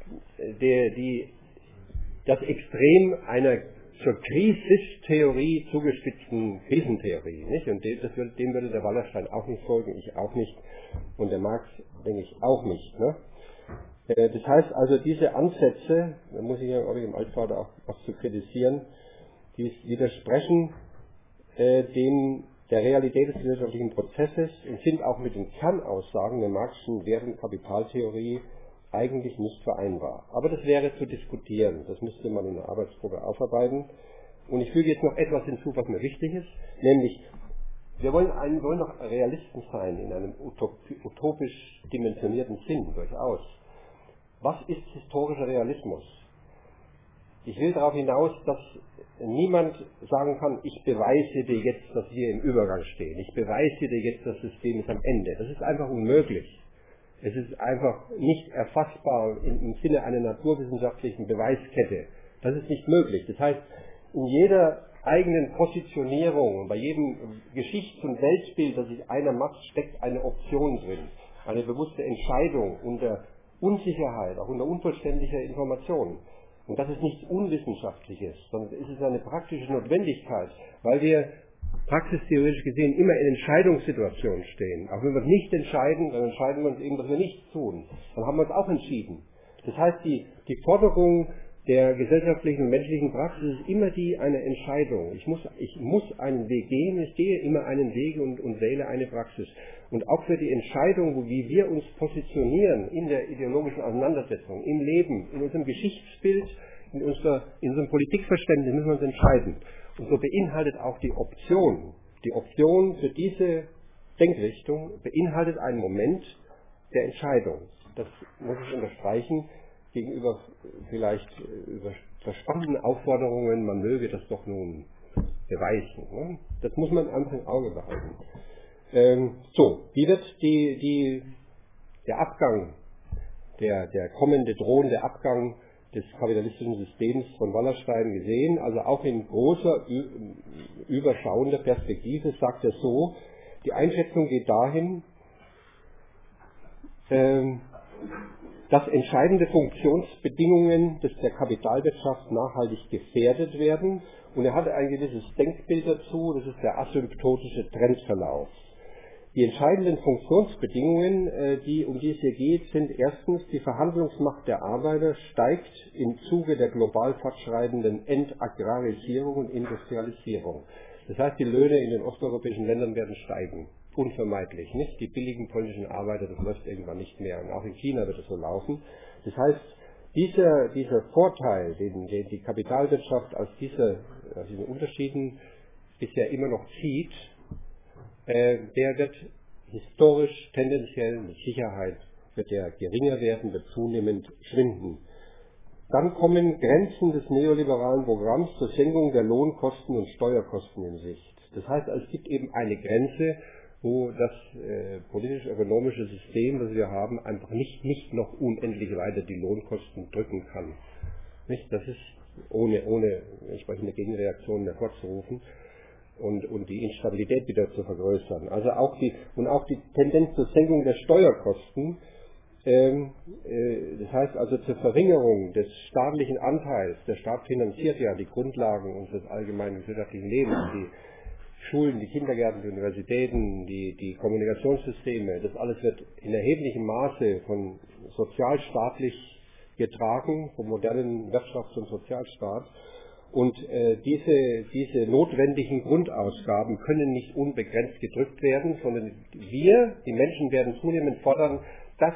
das Extrem einer zur Krisistheorie zugespitzten Krisentheorie. Nicht? Und dem würde der Wallerstein auch nicht folgen, ich auch nicht. Und der Marx, denke ich, auch nicht. Ne? Das heißt also, diese Ansätze, da muss ich ja auch im Altvater auch was zu kritisieren, die widersprechen der Realität des gesellschaftlichen Prozesses und sind auch mit den Kernaussagen der Marxischen Wert- und Kapitaltheorie eigentlich nicht vereinbar. Aber das wäre zu diskutieren, das müsste man in der Arbeitsgruppe aufarbeiten. Und ich füge jetzt noch etwas hinzu, was mir wichtig ist, nämlich wir wollen doch Realisten sein in einem utopisch dimensionierten Sinn, durchaus. Was ist historischer Realismus? Ich will darauf hinaus, dass niemand sagen kann, ich beweise dir jetzt, dass wir im Übergang stehen. Ich beweise dir jetzt, das System ist am Ende. Das ist einfach unmöglich. Es ist einfach nicht erfassbar im Sinne einer naturwissenschaftlichen Beweiskette. Das ist nicht möglich. Das heißt, in jeder eigenen Positionierung, bei jedem Geschichts- und Weltbild, das sich einer macht, steckt eine Option drin. Eine bewusste Entscheidung unter Unsicherheit, auch unter unvollständiger Information. Und das ist nichts Unwissenschaftliches, sondern es ist eine praktische Notwendigkeit, weil wir praxistheoretisch gesehen immer in Entscheidungssituationen stehen. Auch wenn wir nicht entscheiden, dann entscheiden wir uns eben, dass wir nichts tun. Dann haben wir uns auch entschieden. Das heißt, die Forderung der gesellschaftlichen und menschlichen Praxis ist immer die einer Entscheidung. Ich muss einen Weg gehen, ich gehe immer einen Weg und wähle eine Praxis. Und auch für die Entscheidung, wie wir uns positionieren in der ideologischen Auseinandersetzung, im Leben, in unserem Geschichtsbild, in unserem Politikverständnis müssen wir uns entscheiden. Und so beinhaltet auch die Option für diese Denkrichtung beinhaltet einen Moment der Entscheidung. Das muss ich unterstreichen gegenüber vielleicht verspannten Aufforderungen, man möge das doch nun beweisen. Ne? Das muss man einfach im Auge behalten. Wie wird der Abgang, der kommende drohende Abgang des kapitalistischen Systems von Wallerstein gesehen? Also auch in großer, überschauender Perspektive sagt er so, die Einschätzung geht dahin, dass entscheidende Funktionsbedingungen der Kapitalwirtschaft nachhaltig gefährdet werden. Und er hatte ein gewisses Denkbild dazu, das ist der asymptotische Trendverlauf. Die entscheidenden Funktionsbedingungen, um die es hier geht, sind erstens, die Verhandlungsmacht der Arbeiter steigt im Zuge der global fortschreitenden Entagrarisierung und Industrialisierung. Das heißt, die Löhne in den osteuropäischen Ländern werden steigen. Unvermeidlich, nicht? Die billigen polnischen Arbeiter, das läuft irgendwann nicht mehr. Und auch in China wird es so laufen. Das heißt, dieser Vorteil, den die Kapitalwirtschaft aus diesen Unterschieden bisher immer noch zieht, der wird historisch tendenziell mit Sicherheit wird der geringer werden, wird zunehmend schwinden. Dann kommen Grenzen des neoliberalen Programms zur Senkung der Lohnkosten und Steuerkosten in Sicht. Das heißt, es gibt eben eine Grenze, wo das politisch-ökonomische System, das wir haben, einfach nicht noch unendlich weiter die Lohnkosten drücken kann. Nicht? Das ist ohne entsprechende Gegenreaktionen hervorzurufen und die Instabilität wieder zu vergrößern. Also auch die Tendenz zur Senkung der Steuerkosten, das heißt also zur Verringerung des staatlichen Anteils. Der Staat finanziert ja die Grundlagen unseres allgemeinen gesellschaftlichen Lebens, die Schulen, die Kindergärten, die Universitäten, die Kommunikationssysteme, das alles wird in erheblichem Maße von sozialstaatlich getragen, vom modernen Wirtschafts- und Sozialstaat. Und diese notwendigen Grundausgaben können nicht unbegrenzt gedrückt werden, sondern die Menschen werden zunehmend fordern, dass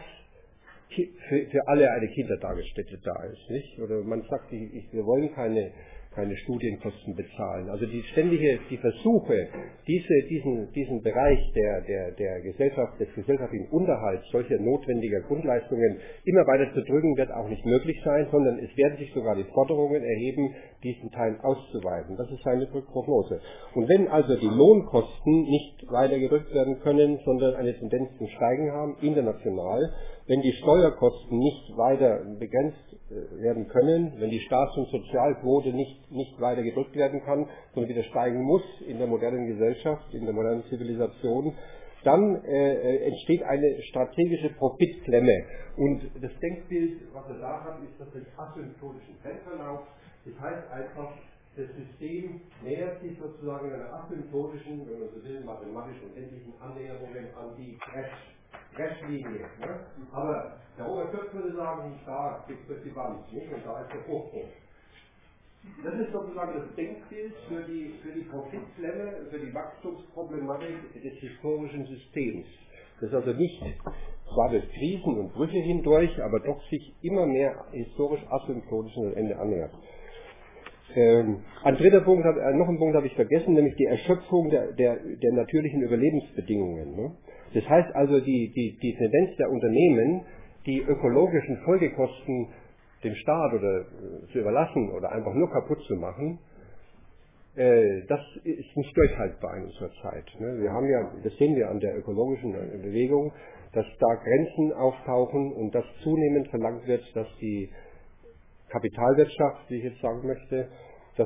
für alle eine Kindertagesstätte da ist. Nicht? Oder man sagt, wir wollen keine Studienkosten bezahlen. Also die Versuche, diesen Bereich der Gesellschaft, des gesellschaftlichen Unterhalts solcher notwendiger Grundleistungen immer weiter zu drücken, wird auch nicht möglich sein, sondern es werden sich sogar die Forderungen erheben, diesen Teil auszuweiten. Das ist seine Prognose. Und wenn also die Lohnkosten nicht weiter gedrückt werden können, sondern eine Tendenz zum Steigen haben, international, wenn die Steuerkosten nicht weiter begrenzt werden können, wenn die Staats- und Sozialquote nicht weiter gedrückt werden kann, sondern wieder steigen muss in der modernen Gesellschaft, in der modernen Zivilisation, dann entsteht eine strategische Profitklemme. Und das Denkbild, was er da hat, ist das des asymptotischen Trendverlaufs. Das heißt einfach, das System nähert sich sozusagen in einer asymptotischen, wenn man so will, mathematisch unendlichen Annäherungen an die Crash-Linie. Ne? Aber der Robert Köpf würde sagen, da gibt es die Wand, nicht? Und da ist der Bruchpunkt. Das ist sozusagen das Denkbild für die Profitklemme, für die Wachstumsproblematik des historischen Systems. Das also nicht zwar durch Krisen und Brüche hindurch, aber doch sich immer mehr historisch asymptotisch an das Ende annähert. Ein dritter Punkt, noch einen Punkt habe ich vergessen, nämlich die Erschöpfung der natürlichen Überlebensbedingungen. Ne? Das heißt also, die Tendenz der Unternehmen, die ökologischen Folgekosten dem Staat oder zu überlassen oder einfach nur kaputt zu machen, das ist nicht durchhaltbar in unserer Zeit. Ne? Wir haben ja, das sehen wir an der ökologischen Bewegung, dass da Grenzen auftauchen und dass zunehmend verlangt wird, dass die Kapitalwirtschaft, wie ich jetzt sagen möchte, dass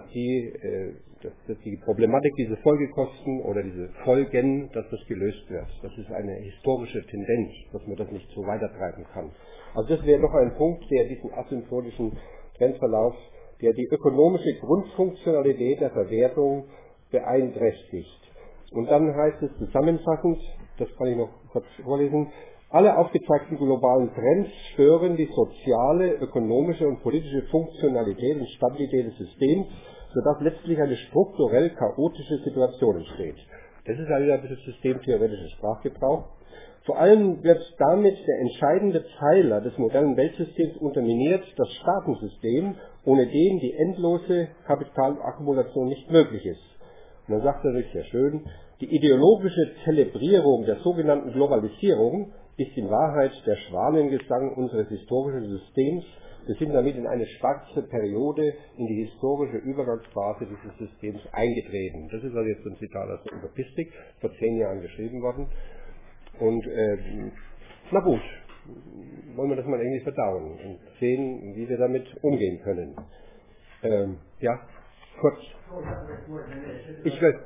die Problematik, diese Folgekosten oder diese Folgen, dass das gelöst wird. Das ist eine historische Tendenz, dass man das nicht so weitertreiben kann. Also das wäre noch ein Punkt, der diesen asymptotischen Trendverlauf, der die ökonomische Grundfunktionalität der Verwertung beeinträchtigt. Und dann heißt es zusammenfassend, das kann ich noch kurz vorlesen, alle aufgezeigten globalen Trends stören die soziale, ökonomische und politische Funktionalität und Stabilität des Systems, sodass letztlich eine strukturell chaotische Situation entsteht. Das ist also ein bisschen systemtheoretischer Sprachgebrauch. Vor allem wird damit der entscheidende Pfeiler des modernen Weltsystems unterminiert, das Staatensystem, ohne dem die endlose Kapitalakkumulation nicht möglich ist. Und dann sagt er natürlich sehr schön, die ideologische Zelebrierung der sogenannten Globalisierung ist in Wahrheit der Schwanengesang unseres historischen Systems. Wir sind damit in eine schwarze Periode, in die historische Übergangsphase dieses Systems eingetreten. Das ist also jetzt ein Zitat aus der Utopistik, vor 10 Jahren geschrieben worden. Und na gut, wollen wir das mal irgendwie verdauen und sehen, wie wir damit umgehen können. Ja, kurz. Ich will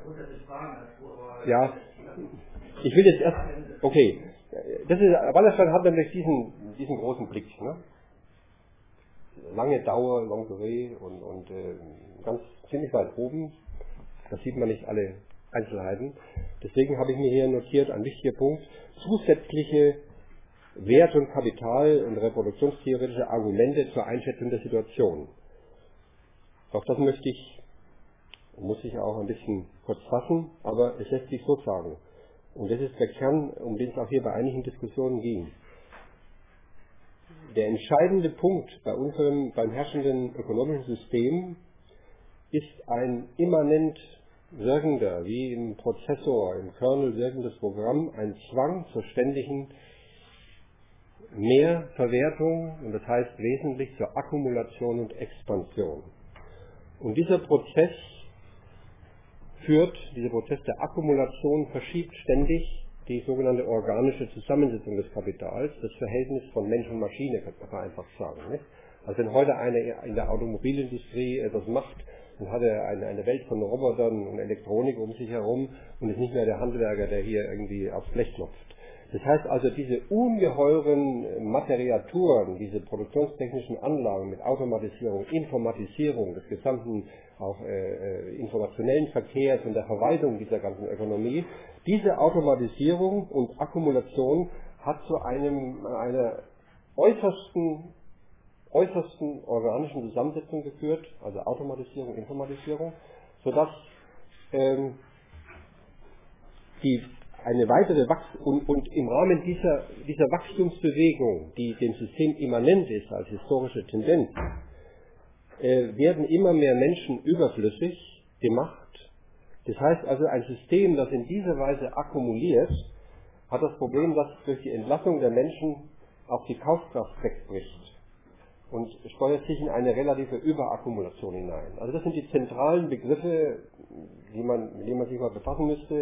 jetzt erst, okay, das ist, Wallerstein hat natürlich diesen großen Blick, ne? Lange Dauer, Longue Durée und ganz ziemlich weit oben, da sieht man nicht alle Einzelheiten. Deswegen habe ich mir hier notiert, ein wichtiger Punkt, zusätzliche Wert- und Kapital- und reproduktionstheoretische Argumente zur Einschätzung der Situation. Auch das muss ich auch ein bisschen kurz fassen, aber es lässt sich so sagen. Und das ist der Kern, um den es auch hier bei einigen Diskussionen ging. Der entscheidende Punkt beim herrschenden ökonomischen System ist ein immanent wirkender, wie im Prozessor, im Kernel wirkendes Programm, ein Zwang zur ständigen Mehrverwertung, und das heißt wesentlich zur Akkumulation und Expansion. Und dieser Prozess der Akkumulation verschiebt ständig die sogenannte organische Zusammensetzung des Kapitals, das Verhältnis von Mensch und Maschine, kann man einfach sagen. Nicht? Also wenn heute einer in der Automobilindustrie etwas macht, dann hat er eine Welt von Robotern und Elektronik um sich herum und ist nicht mehr der Handwerker, der hier irgendwie aufs Blech klopft. Das heißt also, diese ungeheuren Materiaturen, diese produktionstechnischen Anlagen mit Automatisierung, Informatisierung des gesamten auch informationellen Verkehrs und der Verwaltung dieser ganzen Ökonomie, diese Automatisierung und Akkumulation hat zu einer äußersten organischen Zusammensetzung geführt, also Automatisierung, Informatisierung, sodass eine weitere und im Rahmen dieser Wachstumsbewegung, die dem System immanent ist als historische Tendenz, werden immer mehr Menschen überflüssig gemacht. Das heißt also, ein System, das in dieser Weise akkumuliert, hat das Problem, dass durch die Entlassung der Menschen auch die Kaufkraft wegbricht und steuert sich in eine relative Überakkumulation hinein. Also das sind die zentralen Begriffe, mit denen man sich mal befassen müsste.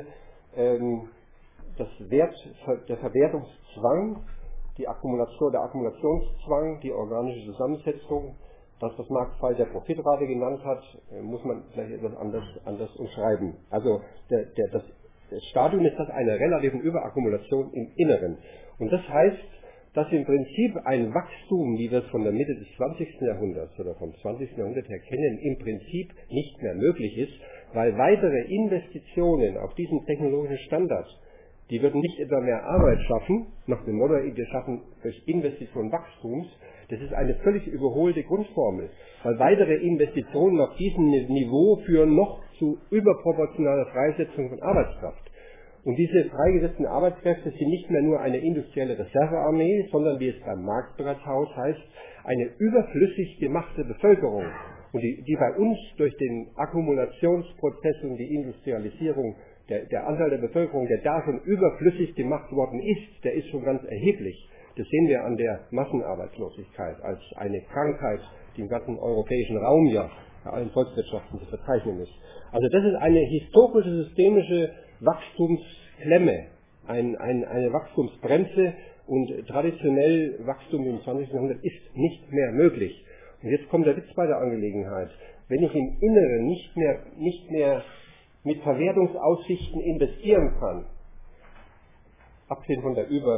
Der Verwertungszwang, der Akkumulationszwang, die organische Zusammensetzung, das, was Marx Fall der Profitrate genannt hat, muss man vielleicht etwas anders umschreiben. Also das Stadium ist das einer relativen Überakkumulation im Inneren. Und das heißt, dass im Prinzip ein Wachstum, wie wir es von der Mitte des 20. Jahrhunderts oder vom 20. Jahrhundert her kennen, im Prinzip nicht mehr möglich ist, weil weitere Investitionen auf diesen technologischen Standard, die würden nicht etwa mehr Arbeit schaffen, nach dem Motto, wir schaffen durch Investition Wachstums. Das ist eine völlig überholte Grundformel, weil weitere Investitionen auf diesem Niveau führen noch zu überproportionaler Freisetzung von Arbeitskraft. Und diese freigesetzten Arbeitskräfte sind nicht mehr nur eine industrielle Reservearmee, sondern, wie es beim Marx bereits heißt, eine überflüssig gemachte Bevölkerung. Und die bei uns durch den Akkumulationsprozess und die Industrialisierung, der Anteil der Bevölkerung, der da schon überflüssig gemacht worden ist, der ist schon ganz erheblich. Das sehen wir an der Massenarbeitslosigkeit als eine Krankheit, die im ganzen europäischen Raum ja bei allen Volkswirtschaften zu verzeichnen ist. Also das ist eine historische, systemische Wachstumsklemme, eine Wachstumsbremse, und traditionell Wachstum im 20. Jahrhundert ist nicht mehr möglich. Und jetzt kommt der Witz bei der Angelegenheit. Wenn ich im Inneren nicht mehr mit Verwertungsaussichten investieren kann, abgesehen von der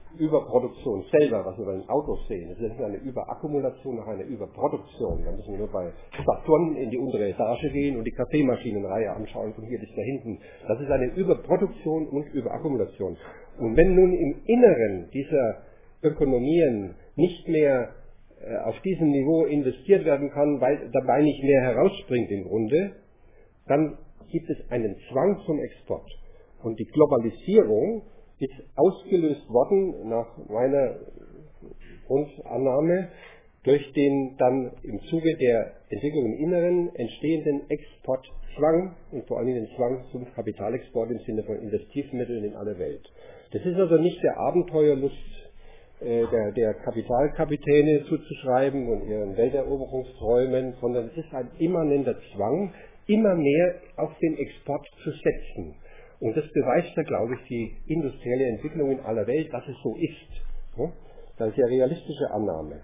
Überproduktion selber, was wir bei den Autos sehen, das ist nicht eine Überakkumulation, nach einer Überproduktion. Da müssen wir nur bei Saturn in die untere Etage gehen und die Kaffeemaschinenreihe anschauen, von hier bis da hinten. Das ist eine Überproduktion und Überakkumulation. Und wenn nun im Inneren dieser Ökonomien nicht mehr auf diesem Niveau investiert werden kann, weil dabei nicht mehr herausspringt im Grunde, dann gibt es einen Zwang zum Export. Und die Globalisierung ist ausgelöst worden, nach meiner Grundannahme, durch den dann im Zuge der Entwicklung im Inneren entstehenden Exportzwang und vor allem den Zwang zum Kapitalexport im Sinne von Investivmitteln in alle Welt. Das ist also nicht der Abenteuerlust der Kapitalkapitäne zuzuschreiben und ihren Welteroberungsträumen, sondern es ist ein immanenter Zwang, immer mehr auf den Export zu setzen. Und das beweist ja, glaube ich, die industrielle Entwicklung in aller Welt, dass es so ist. Das ist ja realistische Annahme.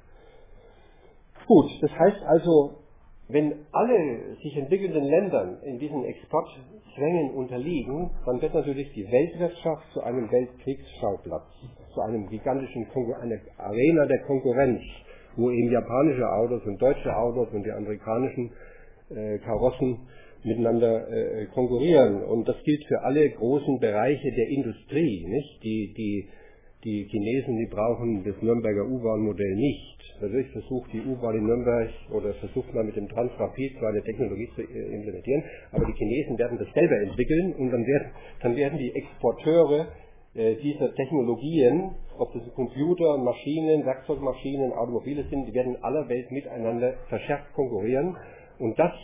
Gut, das heißt also, wenn alle sich entwickelnden Länder in diesen Exportzwängen unterliegen, dann wird natürlich die Weltwirtschaft zu einem Weltkriegsschauplatz, zu einem gigantischen eine Arena der Konkurrenz, wo eben japanische Autos und deutsche Autos und die amerikanischen Karossen miteinander konkurrieren. Und das gilt für alle großen Bereiche der Industrie, nicht? Die Chinesen, die brauchen das Nürnberger U-Bahn-Modell nicht. Natürlich versucht die U-Bahn in Nürnberg oder versucht man mit dem Transrapid so eine Technologie zu implementieren, aber die Chinesen werden das selber entwickeln und dann werden die Exporteure dieser Technologien, ob das Computer, Maschinen, Werkzeugmaschinen, Automobile sind, die werden in aller Welt miteinander verschärft konkurrieren. Und das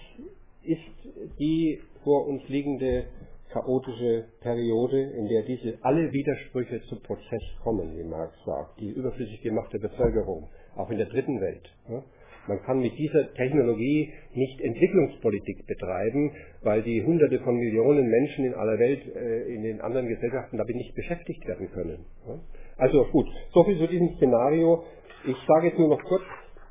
ist die vor uns liegende chaotische Periode, in der alle Widersprüche zum Prozess kommen, wie Marx sagt, die überflüssig gemachte Bevölkerung, auch in der dritten Welt. Man kann mit dieser Technologie nicht Entwicklungspolitik betreiben, weil die Hunderte von Millionen Menschen in aller Welt, in den anderen Gesellschaften damit nicht beschäftigt werden können. Also gut, soviel zu diesem Szenario. Ich sage jetzt nur noch kurz,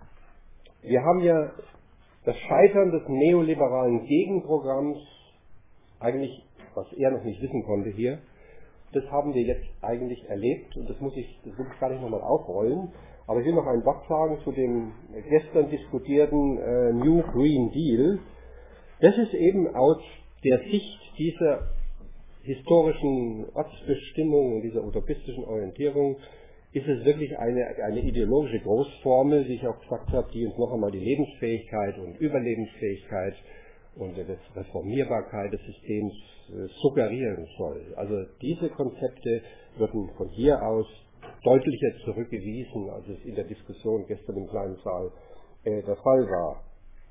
wir haben ja das Scheitern des neoliberalen Gegenprogramms eigentlich, was er noch nicht wissen konnte hier, das haben wir jetzt eigentlich erlebt und das will ich gar nicht nochmal aufrollen. Aber ich will noch ein Wort sagen zu dem gestern diskutierten New Green Deal. Das ist eben aus der Sicht dieser historischen Ortsbestimmung und dieser utopistischen Orientierung, ist es wirklich eine ideologische Großformel, wie ich auch gesagt habe, die uns noch einmal die Lebensfähigkeit und Überlebensfähigkeit und die Reformierbarkeit des Systems suggerieren soll. Also diese Konzepte würden von hier aus deutlicher zurückgewiesen, als es in der Diskussion gestern im kleinen Saal der Fall war.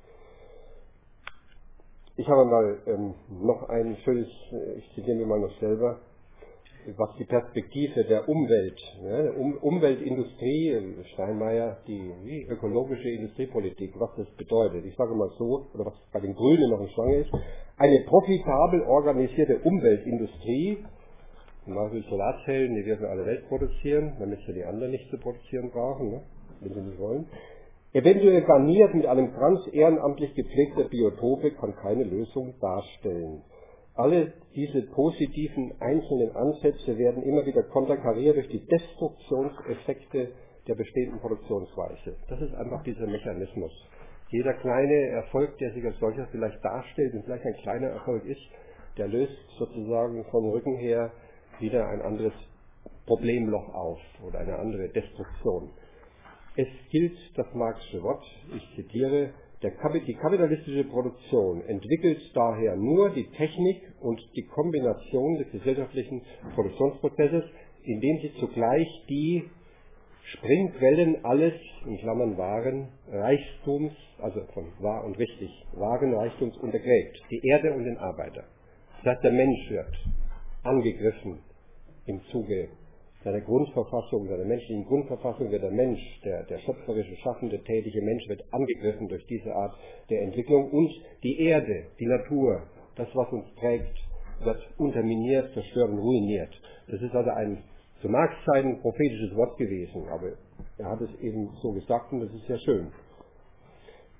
Ich habe mal noch ein schönes, ich zitiere mir mal noch selber, was die Perspektive der Umwelt, Umweltindustrie, Steinmeier, die ökologische Industriepolitik, was das bedeutet. Ich sage mal so, oder was bei den Grünen noch im Schwange ist, eine profitabel organisierte Umweltindustrie, zum Beispiel Solarzellen, die wir für alle Welt produzieren, damit sie die anderen nicht zu produzieren brauchen, wenn sie nicht wollen. Eventuell garniert mit einem ganz ehrenamtlich gepflegter Biotope kann keine Lösung darstellen. Alle diese positiven einzelnen Ansätze werden immer wieder konterkariert durch die Destruktionseffekte der bestehenden Produktionsweise. Das ist einfach dieser Mechanismus. Jeder kleine Erfolg, der sich als solcher vielleicht darstellt und vielleicht ein kleiner Erfolg ist, der löst sozusagen vom Rücken her wieder ein anderes Problemloch auf oder eine andere Destruktion. Es gilt das Marxische Wort, ich zitiere, die kapitalistische Produktion entwickelt daher nur die Technik und die Kombination des gesellschaftlichen Produktionsprozesses, indem sie zugleich die Springquellen alles, in Klammern wahren Reichtums, also von wahr und richtig, wahren Reichtums untergräbt, die Erde und den Arbeiter. Das heißt, der Mensch wird angegriffen im Zuge seiner Grundverfassung, seiner menschlichen Grundverfassung wird der Mensch, der schöpferische, schaffende, tätige Mensch wird angegriffen durch diese Art der Entwicklung und die Erde, die Natur, das was uns prägt, wird unterminiert, zerstört und ruiniert. Das ist also ein zu Marx Zeiten prophetisches Wort gewesen, aber er hat es eben so gesagt und das ist sehr schön.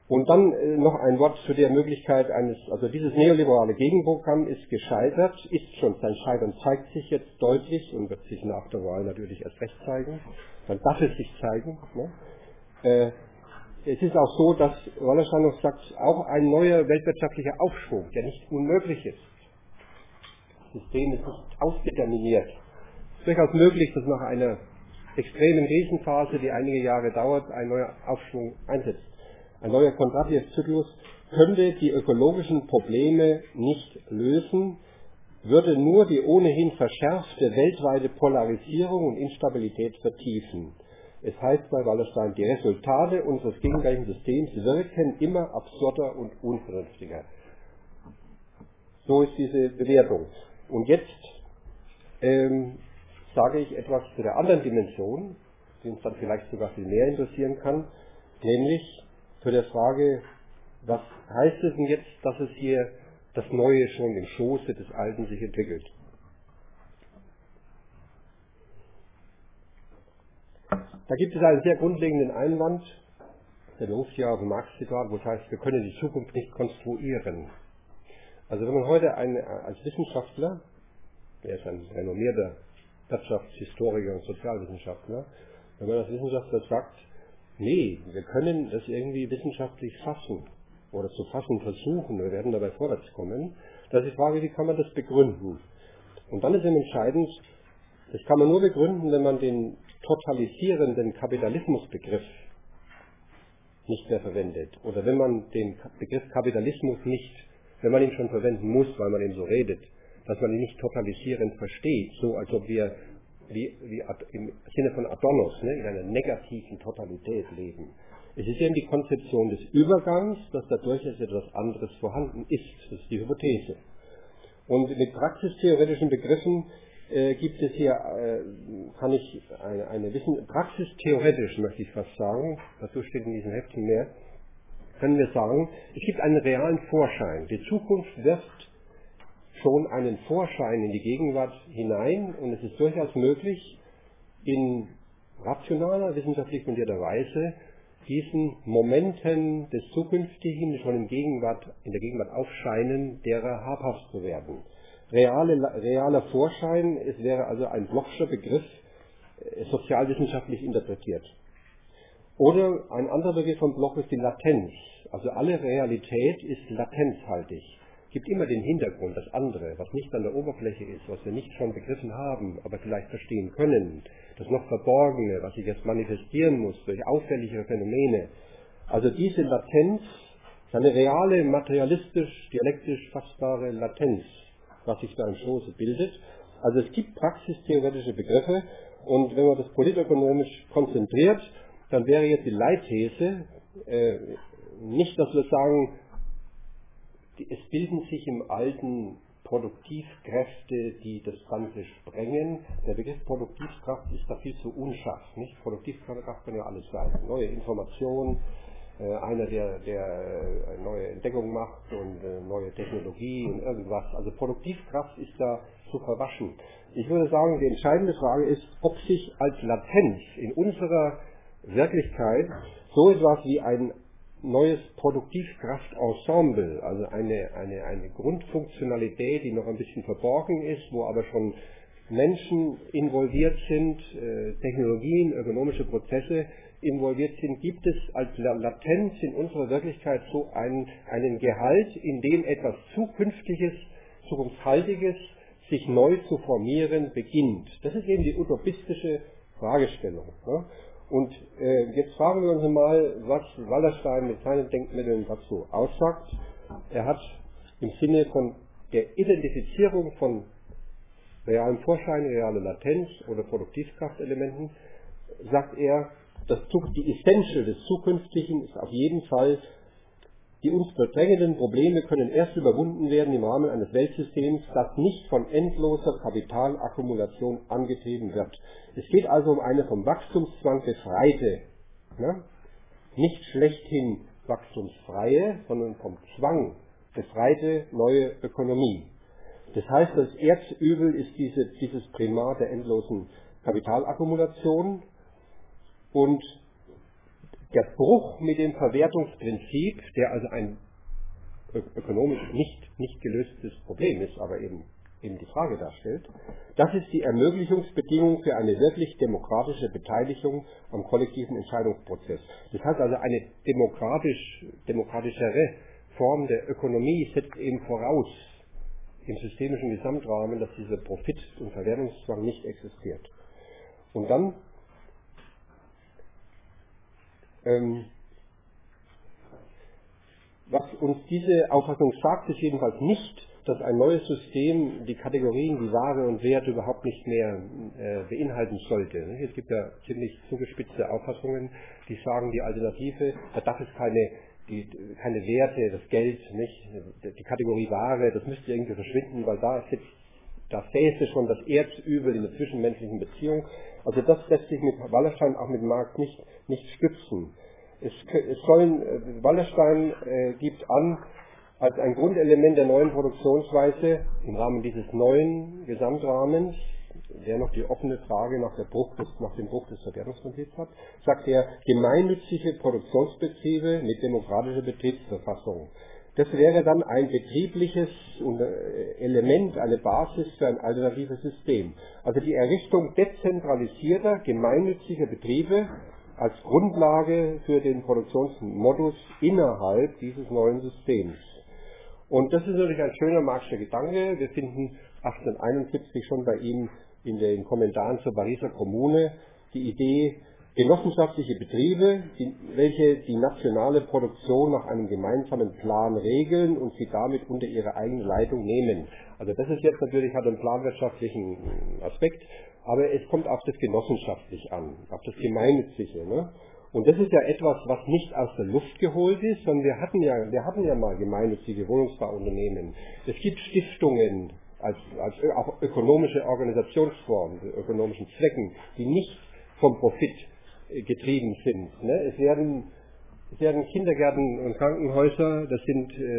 Und dann noch ein Wort zu der Möglichkeit also dieses neoliberale Gegenprogramm ist gescheitert, sein Scheitern zeigt sich jetzt deutlich und wird sich nach der Wahl natürlich erst recht zeigen. Dann darf es sich zeigen. Ne? Es ist auch so, dass Wallerstein noch sagt, auch ein neuer weltwirtschaftlicher Aufschwung, der nicht unmöglich ist. Das System ist nicht ausdeterminiert. Es ist durchaus möglich, dass nach einer extremen Krisenphase, die einige Jahre dauert, ein neuer Aufschwung einsetzt. Ein neuer Kondratiev-Zyklus könnte die ökologischen Probleme nicht lösen, würde nur die ohnehin verschärfte weltweite Polarisierung und Instabilität vertiefen. Es heißt bei Wallerstein, die Resultate unseres gegenwärtigen Systems wirken immer absurder und unvernünftiger. So ist diese Bewertung. Und jetzt sage ich etwas zu der anderen Dimension, die uns dann vielleicht sogar viel mehr interessieren kann, nämlich zu der Frage, was heißt es denn jetzt, dass es hier das Neue schon im Schoße des Alten sich entwickelt? Da gibt es einen sehr grundlegenden Einwand, der beruft ja auf ein Marx-Zitat, wo es heißt, wir können die Zukunft nicht konstruieren. Also wenn man heute als Wissenschaftler, er ist ein renommierter Wirtschaftshistoriker und Sozialwissenschaftler, wenn man als Wissenschaftler sagt, nee, wir können das irgendwie wissenschaftlich fassen oder zu fassen versuchen, wir werden dabei vorwärts kommen, da ist die Frage, wie kann man das begründen? Und dann ist eben entscheidend, das kann man nur begründen, wenn man den totalisierenden Kapitalismusbegriff nicht mehr verwendet. Oder wenn man den Begriff Kapitalismus nicht, wenn man ihn schon verwenden muss, weil man ihn so redet, dass man ihn nicht totalisierend versteht, so als ob wir wie im Sinne von Adornos in einer negativen Totalität leben. Es ist eben die Konzeption des Übergangs, dass dadurch etwas anderes vorhanden ist. Das ist die Hypothese. Und mit praxistheoretischen Begriffen gibt es hier, kann ich praxistheoretisch möchte ich fast sagen, dazu steht in diesem Heftchen mehr, können wir sagen, es gibt einen realen Vorschein. Die Zukunft wirft schon einen Vorschein in die Gegenwart hinein und es ist durchaus möglich, in rationaler, wissenschaftlich fundierter Weise diesen Momenten des Zukünftigen, die schon in der Gegenwart aufscheinen, derer habhaft zu werden. Realer Vorschein, es wäre also ein Blochscher Begriff, sozialwissenschaftlich interpretiert. Oder ein anderer Begriff von Bloch ist die Latenz. Also alle Realität ist latenzhaltig. Gibt immer den Hintergrund, das andere, was nicht an der Oberfläche ist, was wir nicht schon begriffen haben, aber vielleicht verstehen können, das noch Verborgene, was sich jetzt manifestieren muss durch auffälligere Phänomene. Also diese Latenz, eine reale, materialistisch, dialektisch fassbare Latenz, was sich da im Schoße bildet. Also es gibt praxistheoretische Begriffe und wenn man das politökonomisch konzentriert, dann wäre jetzt die Leitthese nicht, dass wir sagen, es bilden sich im Alten Produktivkräfte, die das Ganze sprengen. Der Begriff Produktivkraft ist da viel zu unscharf. Nicht? Produktivkraft kann ja alles sein. Neue Information, einer, der neue Entdeckungen macht und neue Technologie und irgendwas. Also Produktivkraft ist da zu verwaschen. Ich würde sagen, die entscheidende Frage ist, ob sich als Latenz in unserer Wirklichkeit so etwas wie ein neues Produktivkraftensemble, also eine Grundfunktionalität, die noch ein bisschen verborgen ist, wo aber schon Menschen involviert sind, Technologien, ökonomische Prozesse involviert sind, gibt es als Latenz in unserer Wirklichkeit so einen Gehalt, in dem etwas Zukünftiges, Zukunftshaltiges sich neu zu formieren beginnt. Das ist eben die utopistische Fragestellung. Ne? Und jetzt fragen wir uns mal, was Wallerstein mit seinen Denkmitteln dazu aussagt. Er hat im Sinne von der Identifizierung von realem Vorschein, realer Latenz oder Produktivkraftelementen, sagt er, die Essential des Zukünftigen ist auf jeden Fall, die uns bedrängenden Probleme können erst überwunden werden im Rahmen eines Weltsystems, das nicht von endloser Kapitalakkumulation angetrieben wird. Es geht also um eine vom Wachstumszwang befreite, nicht schlechthin wachstumsfreie, sondern vom Zwang befreite neue Ökonomie. Das heißt, das Erzübel ist dieses Primat der endlosen Kapitalakkumulation und Der Bruch mit dem Verwertungsprinzip, der also ein ökonomisch nicht gelöstes Problem ist, aber eben die Frage darstellt, das ist die Ermöglichungsbedingung für eine wirklich demokratische Beteiligung am kollektiven Entscheidungsprozess. Das heißt also, eine demokratischere Form der Ökonomie setzt eben voraus im systemischen Gesamtrahmen, dass dieser Profit- und Verwertungszwang nicht existiert. Und dann was uns diese Auffassung sagt, ist jedenfalls nicht, dass ein neues System die Kategorien wie Ware und Wert überhaupt nicht mehr beinhalten sollte. Es gibt ja ziemlich zugespitzte Auffassungen, die sagen, die Alternative, da darf es keine Werte, das Geld, nicht, die Kategorie Ware, das müsste irgendwie verschwinden, weil da säße schon das Erzübel in der zwischenmenschlichen Beziehung. Also das lässt sich mit Wallerstein, auch mit Marx nicht stützen. Wallerstein gibt an, als ein Grundelement der neuen Produktionsweise im Rahmen dieses neuen Gesamtrahmens, der noch die offene Frage nach dem Bruch des Verwertungsprinzips hat, sagt er, gemeinnützige Produktionsbetriebe mit demokratischer Betriebsverfassung. Das wäre dann ein betriebliches Element, eine Basis für ein alternatives System. Also die Errichtung dezentralisierter, gemeinnütziger Betriebe als Grundlage für den Produktionsmodus innerhalb dieses neuen Systems. Und das ist natürlich ein schöner Marxischer Gedanke. Wir finden 1871 schon bei ihm in den Kommentaren zur Pariser Kommune die Idee, genossenschaftliche Betriebe, welche die nationale Produktion nach einem gemeinsamen Plan regeln und sie damit unter ihre eigene Leitung nehmen. Also das ist jetzt natürlich, hat einen planwirtschaftlichen Aspekt, aber es kommt auf das Genossenschaftlich an, auf das Gemeinnützige. Ne? Und das ist ja etwas, was nicht aus der Luft geholt ist, sondern wir hatten ja mal gemeinnützige Wohnungsbauunternehmen. Es gibt Stiftungen als auch ökonomische Organisationsformen, ökonomischen Zwecken, die nicht vom Profit getrieben sind. Ne? Es werden Kindergärten und Krankenhäuser, das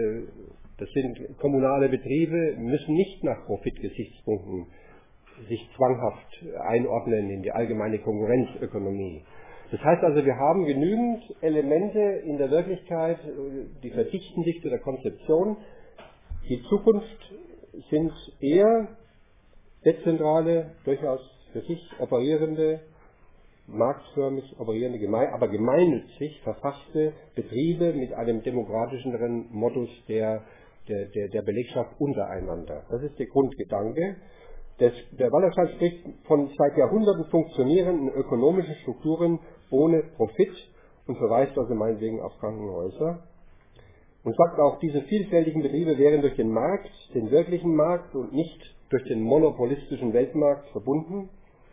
sind kommunale Betriebe, müssen nicht nach Profitgesichtspunkten sich zwanghaft einordnen in die allgemeine Konkurrenzökonomie. Das heißt also, wir haben genügend Elemente in der Wirklichkeit, die verdichten sich zu der Konzeption. Die Zukunft sind eher dezentrale, durchaus für sich operierende, marktförmig operierende, aber gemeinnützig verfasste Betriebe mit einem demokratischeren Modus der Belegschaft untereinander. Das ist der Grundgedanke. Der Wallerstein spricht von seit Jahrhunderten funktionierenden ökonomischen Strukturen ohne Profit und verweist also meinetwegen auf Krankenhäuser. Und sagt auch, diese vielfältigen Betriebe wären durch den Markt, den wirklichen Markt und nicht durch den monopolistischen Weltmarkt verbunden.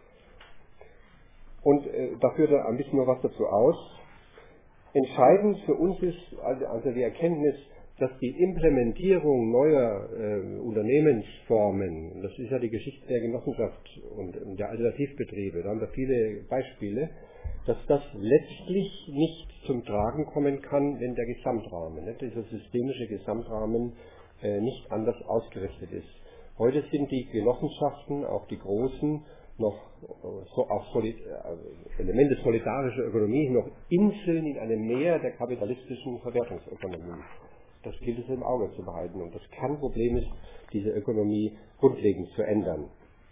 Und da führt er ein bisschen noch was dazu aus. Entscheidend für uns ist also die Erkenntnis, dass die Implementierung neuer Unternehmensformen, das ist ja die Geschichte der Genossenschaft und der Alternativbetriebe, da haben wir viele Beispiele, dass das letztlich nicht zum Tragen kommen kann, wenn der Gesamtrahmen, dieser systemische Gesamtrahmen nicht anders ausgerichtet ist. Heute sind die Genossenschaften, auch die großen, noch auch Elemente solidarischer Ökonomie, noch Inseln in einem Meer der kapitalistischen Verwertungsökonomie. Das gilt es im Auge zu behalten. Und das Kernproblem ist, diese Ökonomie grundlegend zu ändern.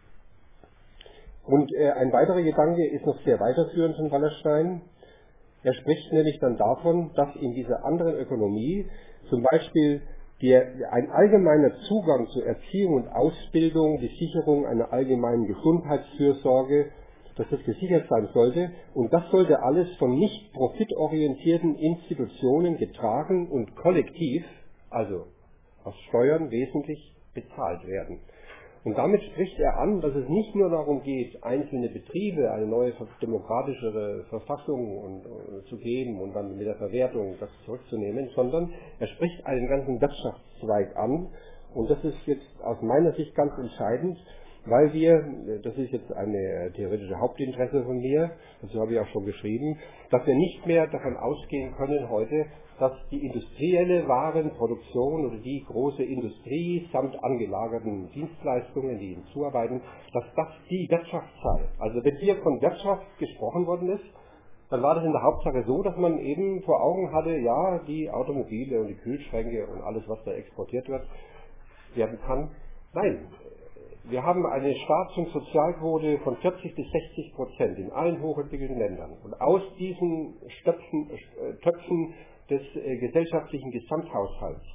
Und ein weiterer Gedanke ist noch sehr weiterführend von Wallerstein. Er spricht nämlich dann davon, dass in dieser anderen Ökonomie zum Beispiel ein allgemeiner Zugang zur Erziehung und Ausbildung, die Sicherung einer allgemeinen Gesundheitsfürsorge, dass das gesichert sein sollte. Und das sollte alles von nicht profitorientierten Institutionen getragen und kollektiv, also aus Steuern wesentlich, bezahlt werden. Und damit spricht er an, dass es nicht nur darum geht, einzelne Betriebe eine neue demokratischere Verfassung zu geben und dann mit der Verwertung das zurückzunehmen, sondern er spricht einen ganzen Wirtschaftszweig an. Und das ist jetzt aus meiner Sicht ganz entscheidend, weil das ist jetzt eine theoretische Hauptinteresse von mir, dazu habe ich auch schon geschrieben, dass wir nicht mehr davon ausgehen können heute, dass die industrielle Warenproduktion oder die große Industrie samt angelagerten Dienstleistungen, die hinzuarbeiten, dass das die Wirtschaft sei. Also wenn hier von Wirtschaft gesprochen worden ist, dann war das in der Hauptsache so, dass man eben vor Augen hatte, ja, die Automobile und die Kühlschränke und alles, was da exportiert werden kann. Nein, wir haben eine Staats- und Sozialquote von 40 bis 60% in allen hochentwickelten Ländern. Und aus diesen Töpfen des gesellschaftlichen Gesamthaushalts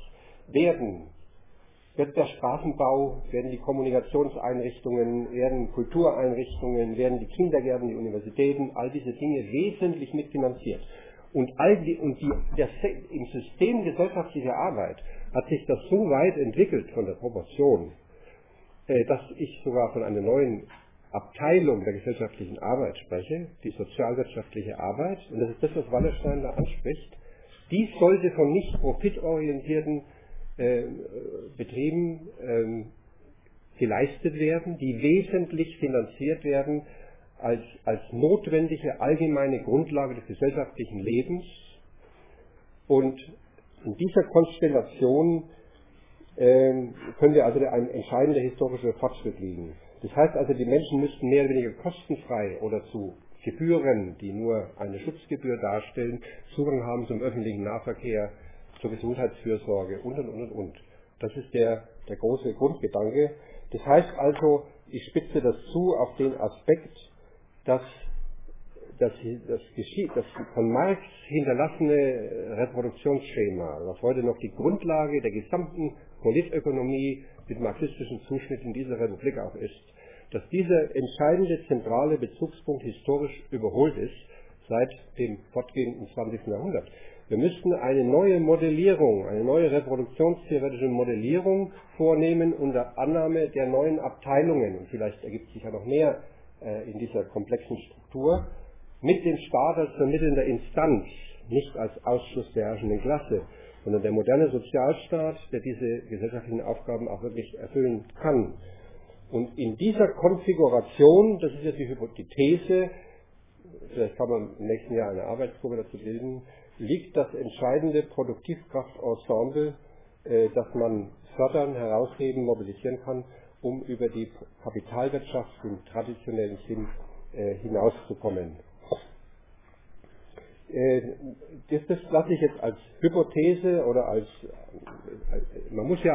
wird der Straßenbau, werden die Kommunikationseinrichtungen, werden Kultureinrichtungen, werden die Kindergärten, die Universitäten, all diese Dinge wesentlich mitfinanziert. Und im System gesellschaftlicher Arbeit hat sich das so weit entwickelt von der Proportion, dass ich sogar von einer neuen Abteilung der gesellschaftlichen Arbeit spreche, die sozialwirtschaftliche Arbeit, und das ist das, was Wallerstein da anspricht. Dies sollte von nicht profitorientierten Betrieben geleistet werden, die wesentlich finanziert werden als notwendige allgemeine Grundlage des gesellschaftlichen Lebens. Und in dieser Konstellation können wir also einen entscheidenden historischen Fortschritt liegen. Das heißt also, die Menschen müssten mehr oder weniger kostenfrei oder zu Gebühren, die nur eine Schutzgebühr darstellen, Zugang haben zum öffentlichen Nahverkehr, zur Gesundheitsfürsorge und. Das ist der große Grundgedanke. Das heißt also, ich spitze das zu auf den Aspekt, dass das von Marx hinterlassene Reproduktionsschema, was heute noch die Grundlage der gesamten Politökonomie mit marxistischen Zuschnitt in dieser Republik auch ist, dass dieser entscheidende zentrale Bezugspunkt historisch überholt ist seit dem fortgehenden 20. Jahrhundert. Wir müssten eine neue Modellierung, eine neue reproduktionstheoretische Modellierung vornehmen unter Annahme der neuen Abteilungen, und vielleicht ergibt sich ja noch mehr in dieser komplexen Struktur, mit dem Staat als vermittelnder Instanz, nicht als Ausschluss der herrschenden Klasse, sondern der moderne Sozialstaat, der diese gesellschaftlichen Aufgaben auch wirklich erfüllen kann. Und in dieser Konfiguration, das ist jetzt die These, vielleicht kann man im nächsten Jahr eine Arbeitsgruppe dazu bilden, liegt das entscheidende Produktivkraftensemble, das man fördern, herausheben, mobilisieren kann, um über die Kapitalwirtschaft im traditionellen Sinn hinauszukommen. Das lasse ich jetzt als Hypothese oder man muss ja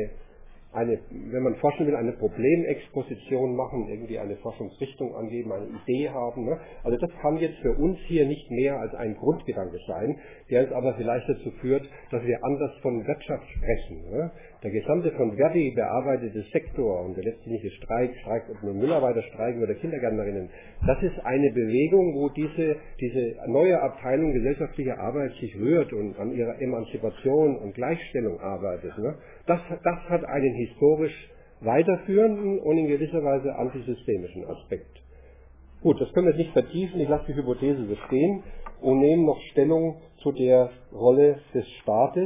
wenn man forschen will, eine Problemexposition machen, irgendwie eine Forschungsrichtung angeben, eine Idee haben. Ne? Also das kann jetzt für uns hier nicht mehr als ein Grundgedanke sein, der uns aber vielleicht dazu führt, dass wir anders von Wirtschaft sprechen. Ne? Der gesamte von Verdi bearbeitete Sektor und der letztliche Streik, ob nur Müllarbeiter streiken oder Kindergärtnerinnen, das ist eine Bewegung, wo diese neue Abteilung gesellschaftlicher Arbeit sich rührt und an ihrer Emanzipation und Gleichstellung arbeitet. Ne? Das hat einen historisch weiterführenden und in gewisser Weise antisystemischen Aspekt. Gut, das können wir jetzt nicht vertiefen, ich lasse die Hypothese so stehen und nehme noch Stellung zu der Rolle des Staates.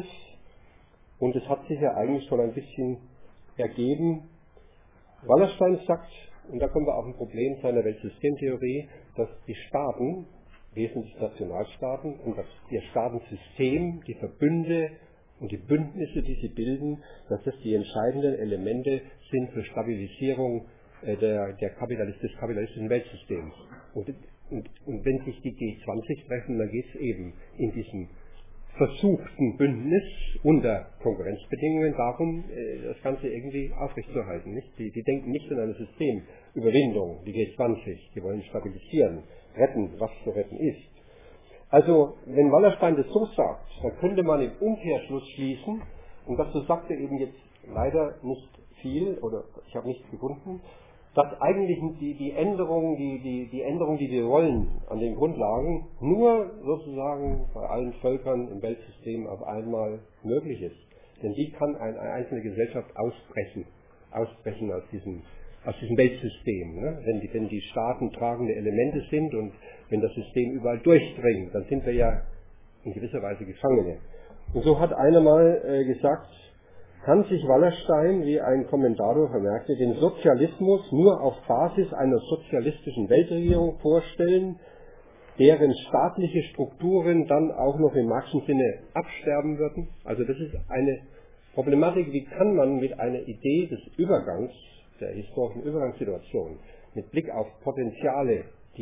Und es hat sich ja eigentlich schon ein bisschen ergeben. Wallerstein sagt, und da kommen wir auf ein Problem seiner Weltsystemtheorie, dass die Staaten, wesentlich Nationalstaaten, und ihr Staatensystem, die Verbünde und die Bündnisse, die sie bilden, dass das die entscheidenden Elemente sind für Stabilisierung des kapitalistischen Weltsystems. Und wenn sich die G20 treffen, dann geht es eben in diesem versuchten Bündnis unter Konkurrenzbedingungen darum, das Ganze irgendwie aufrechtzuerhalten. Nicht? Die denken nicht an eine Systemüberwindung, die G20, die wollen stabilisieren, retten, was zu retten ist. Also, wenn Wallerstein das so sagt, dann könnte man im Umkehrschluss schließen, und dazu sagt er eben jetzt leider nicht viel, oder ich habe nichts gefunden, dass eigentlich die Änderung, die wir wollen an den Grundlagen, nur sozusagen bei allen Völkern im Weltsystem auf einmal möglich ist. Denn die kann eine einzelne Gesellschaft ausbrechen aus diesem Weltsystem. Ne? Wenn die Staaten tragende Elemente sind und wenn das System überall durchdringt, dann sind wir ja in gewisser Weise Gefangene. Und so hat einer mal gesagt, kann sich Wallerstein, wie ein Kommentator vermerkte, den Sozialismus nur auf Basis einer sozialistischen Weltregierung vorstellen, deren staatliche Strukturen dann auch noch im Marxischen Sinne absterben würden. Also das ist eine Problematik, wie kann man mit einer Idee des Übergangs, der historischen Übergangssituation, mit Blick auf Potenziale, die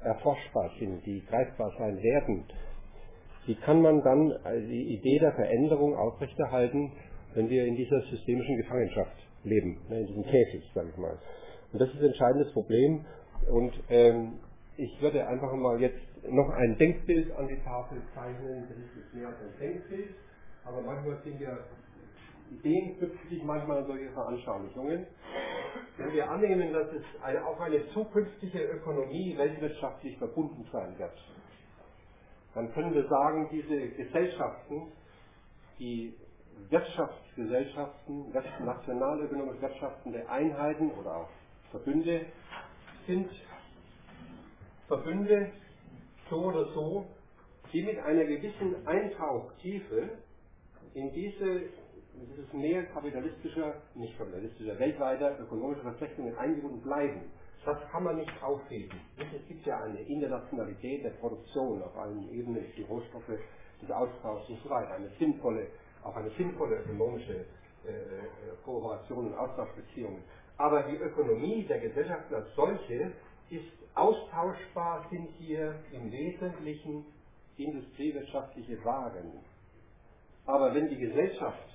erforschbar sind, die greifbar sein werden, wie kann man dann die Idee der Veränderung aufrechterhalten, wenn wir in dieser systemischen Gefangenschaft leben, in diesem Käfig, sage ich mal. Und das ist ein entscheidendes Problem. Und ich würde einfach mal jetzt noch ein Denkbild an die Tafel zeichnen. Das ist jetzt mehr als ein Denkbild, aber manchmal sind ja Ideen knüpfen sich manchmal an solche Veranschaulichungen. Wenn wir annehmen, dass es auch eine zukünftige Ökonomie weltwirtschaftlich verbunden sein wird, dann können wir sagen, diese Gesellschaften, die Wirtschaftsgesellschaften, nationalökonomisch wirtschaftende Einheiten oder auch Verbünde, sind Verbünde so oder so, die mit einer gewissen Eintauchtiefe in dieses Meer kapitalistischer, nicht kapitalistischer, weltweiter ökonomischer Verflechtungen eingebunden bleiben. Das kann man nicht aufheben. Es gibt ja eine Internationalität der Produktion auf allen Ebenen, die Rohstoffe, des Austauschs und so weiter, auch eine sinnvolle ökonomische Kooperation und Austauschbeziehungen. Aber die Ökonomie der Gesellschaften als solche ist austauschbar, sind hier im Wesentlichen industriewirtschaftliche Waren. Aber wenn die Gesellschaft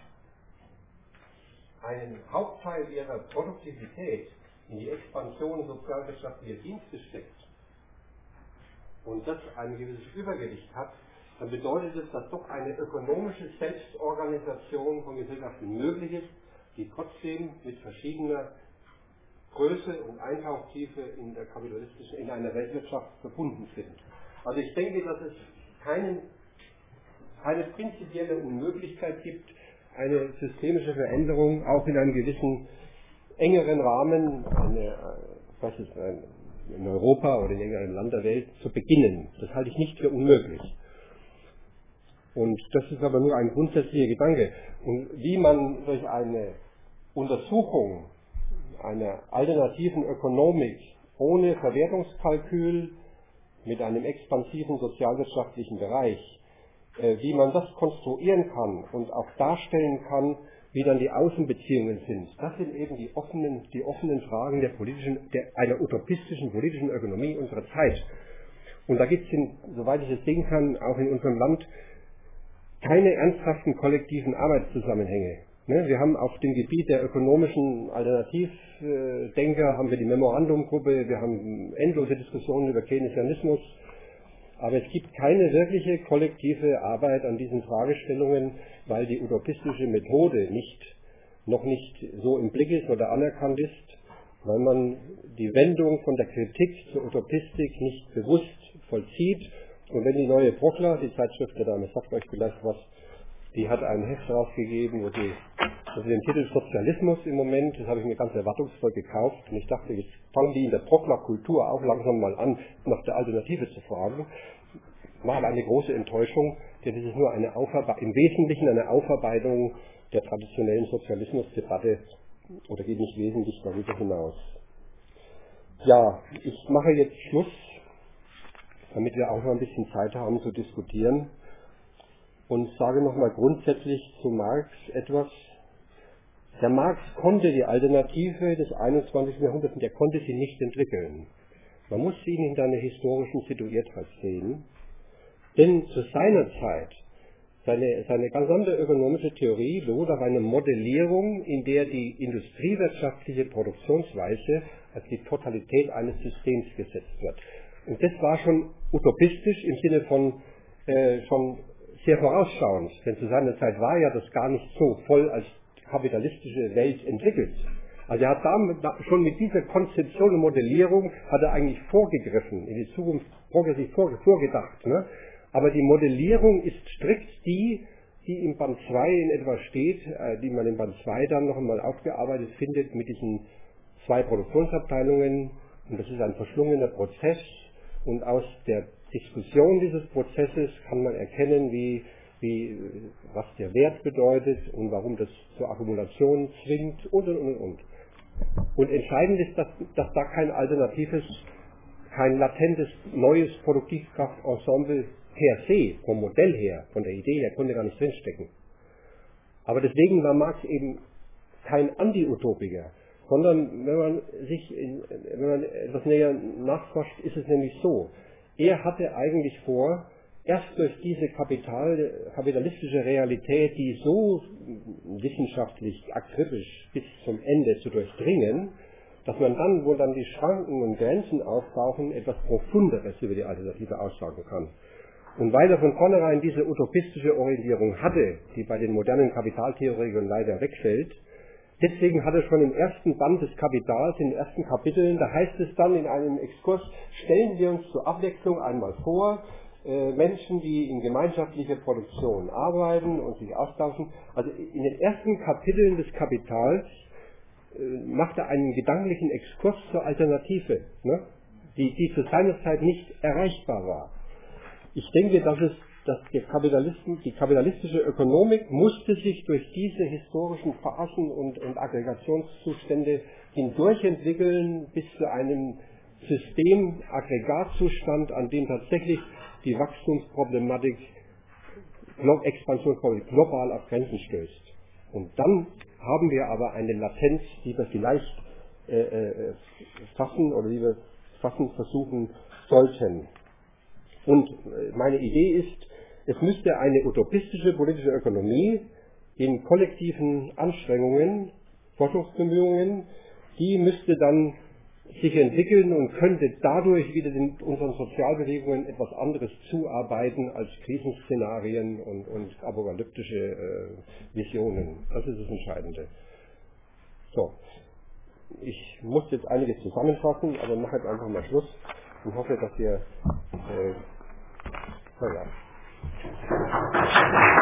einen Hauptteil ihrer Produktivität in die Expansion sozialwirtschaftlicher Dienste steckt und das ein gewisses Übergewicht hat, dann bedeutet es, dass doch eine ökonomische Selbstorganisation von Gesellschaften möglich ist, die trotzdem mit verschiedener Größe und Eintauchtiefe in einer Weltwirtschaft verbunden sind. Also ich denke, dass es keine prinzipielle Unmöglichkeit gibt, eine systemische Veränderung auch in einem gewissen engeren Rahmen, in Europa oder in irgendeinem Land der Welt, zu beginnen. Das halte ich nicht für unmöglich. Und das ist aber nur ein grundsätzlicher Gedanke. Und wie man durch eine Untersuchung einer alternativen Ökonomik ohne Verwertungskalkül mit einem expansiven sozialwirtschaftlichen Bereich, wie man das konstruieren kann und auch darstellen kann, wie dann die Außenbeziehungen sind. Das sind eben die offenen Fragen einer utopistischen politischen Ökonomie unserer Zeit. Und da gibt es, soweit ich es sehen kann, auch in unserem Land keine ernsthaften kollektiven Arbeitszusammenhänge. Wir haben auf dem Gebiet der ökonomischen Alternativdenker haben wir die Memorandumgruppe, wir haben endlose Diskussionen über Keynesianismus, aber es gibt keine wirkliche kollektive Arbeit an diesen Fragestellungen, weil die utopistische Methode noch nicht so im Blick ist oder anerkannt ist, weil man die Wendung von der Kritik zur Utopistik nicht bewusst vollzieht. Und wenn die neue Brockler, die Zeitschrift der Dame sagt euch vielleicht was, die hat ein Heft rausgegeben, wo sie den Titel Sozialismus im Moment, das habe ich mir ganz erwartungsvoll gekauft und ich dachte, jetzt fangen die in der Brockler-Kultur auch langsam mal an, nach der Alternative zu fragen. War aber eine große Enttäuschung, denn es ist nur im Wesentlichen eine Aufarbeitung der traditionellen Sozialismusdebatte oder geht nicht wesentlich darüber hinaus. Ja, ich mache jetzt Schluss, damit wir auch noch ein bisschen Zeit haben zu diskutieren. Und sage nochmal grundsätzlich zu Marx etwas. Der Marx konnte die Alternative des 21. Jahrhunderts, der konnte sie nicht entwickeln. Man muss ihn in seiner historischen Situiertheit sehen. Denn zu seiner Zeit, seine gesamte ökonomische Theorie beruht auf einer Modellierung, in der die industriewirtschaftliche Produktionsweise als die Totalität eines Systems gesetzt wird. Und das war schon utopistisch im Sinne von schon sehr vorausschauend, denn zu seiner Zeit war ja das gar nicht so voll als kapitalistische Welt entwickelt. Also er hat schon mit dieser Konzeption und Modellierung hat er eigentlich vorgegriffen, in die Zukunft progressiv vorgedacht. Ne? Aber die Modellierung ist strikt die im Band 2 in etwa steht, die man im Band 2 dann noch einmal aufgearbeitet findet mit diesen 2 Produktionsabteilungen. Und das ist ein verschlungener Prozess. Und aus der Diskussion dieses Prozesses kann man erkennen, was der Wert bedeutet und warum das zur Akkumulation zwingt und. Und entscheidend ist, dass da kein alternatives, kein latentes neues Produktivkraftensemble per se, vom Modell her, von der Idee her, konnte gar nicht drinstecken. Aber deswegen war Marx eben kein Anti-Utopiker, sondern wenn man etwas näher nachforscht, ist es nämlich so. Er hatte eigentlich vor, erst durch diese kapitalistische Realität, die so wissenschaftlich akribisch bis zum Ende zu durchdringen, dass man dann, wo dann die Schranken und Grenzen auftauchen, etwas Profunderes über die Alternative aussagen kann. Und weil er von vornherein diese utopistische Orientierung hatte, die bei den modernen Kapitaltheoretikern leider wegfällt, deswegen hat er schon im ersten Band des Kapitals, in den ersten Kapiteln, da heißt es dann in einem Exkurs, stellen wir uns zur Abwechslung einmal vor, Menschen, die in gemeinschaftlicher Produktion arbeiten und sich austauschen. Also in den ersten Kapiteln des Kapitals macht er einen gedanklichen Exkurs zur Alternative, ne? die zu seiner Zeit nicht erreichbar war. Ich denke, dass die kapitalistische Ökonomik musste sich durch diese historischen Phasen und Aggregationszustände hindurchentwickeln bis zu einem System-Aggregatzustand, an dem tatsächlich die Wachstumsproblematik, Expansionsproblematik global auf Grenzen stößt. Und dann haben wir aber eine Latenz, die wir vielleicht fassen versuchen sollten. Und meine Idee ist, es müsste eine utopistische politische Ökonomie in kollektiven Anstrengungen, Forschungsbemühungen, die müsste dann sich entwickeln und könnte dadurch wieder unseren Sozialbewegungen etwas anderes zuarbeiten als Krisenszenarien und apokalyptische Visionen. Das ist das Entscheidende. So, ich muss jetzt einiges zusammenfassen, aber mache jetzt einfach mal Schluss und hoffe, dass ihr naja.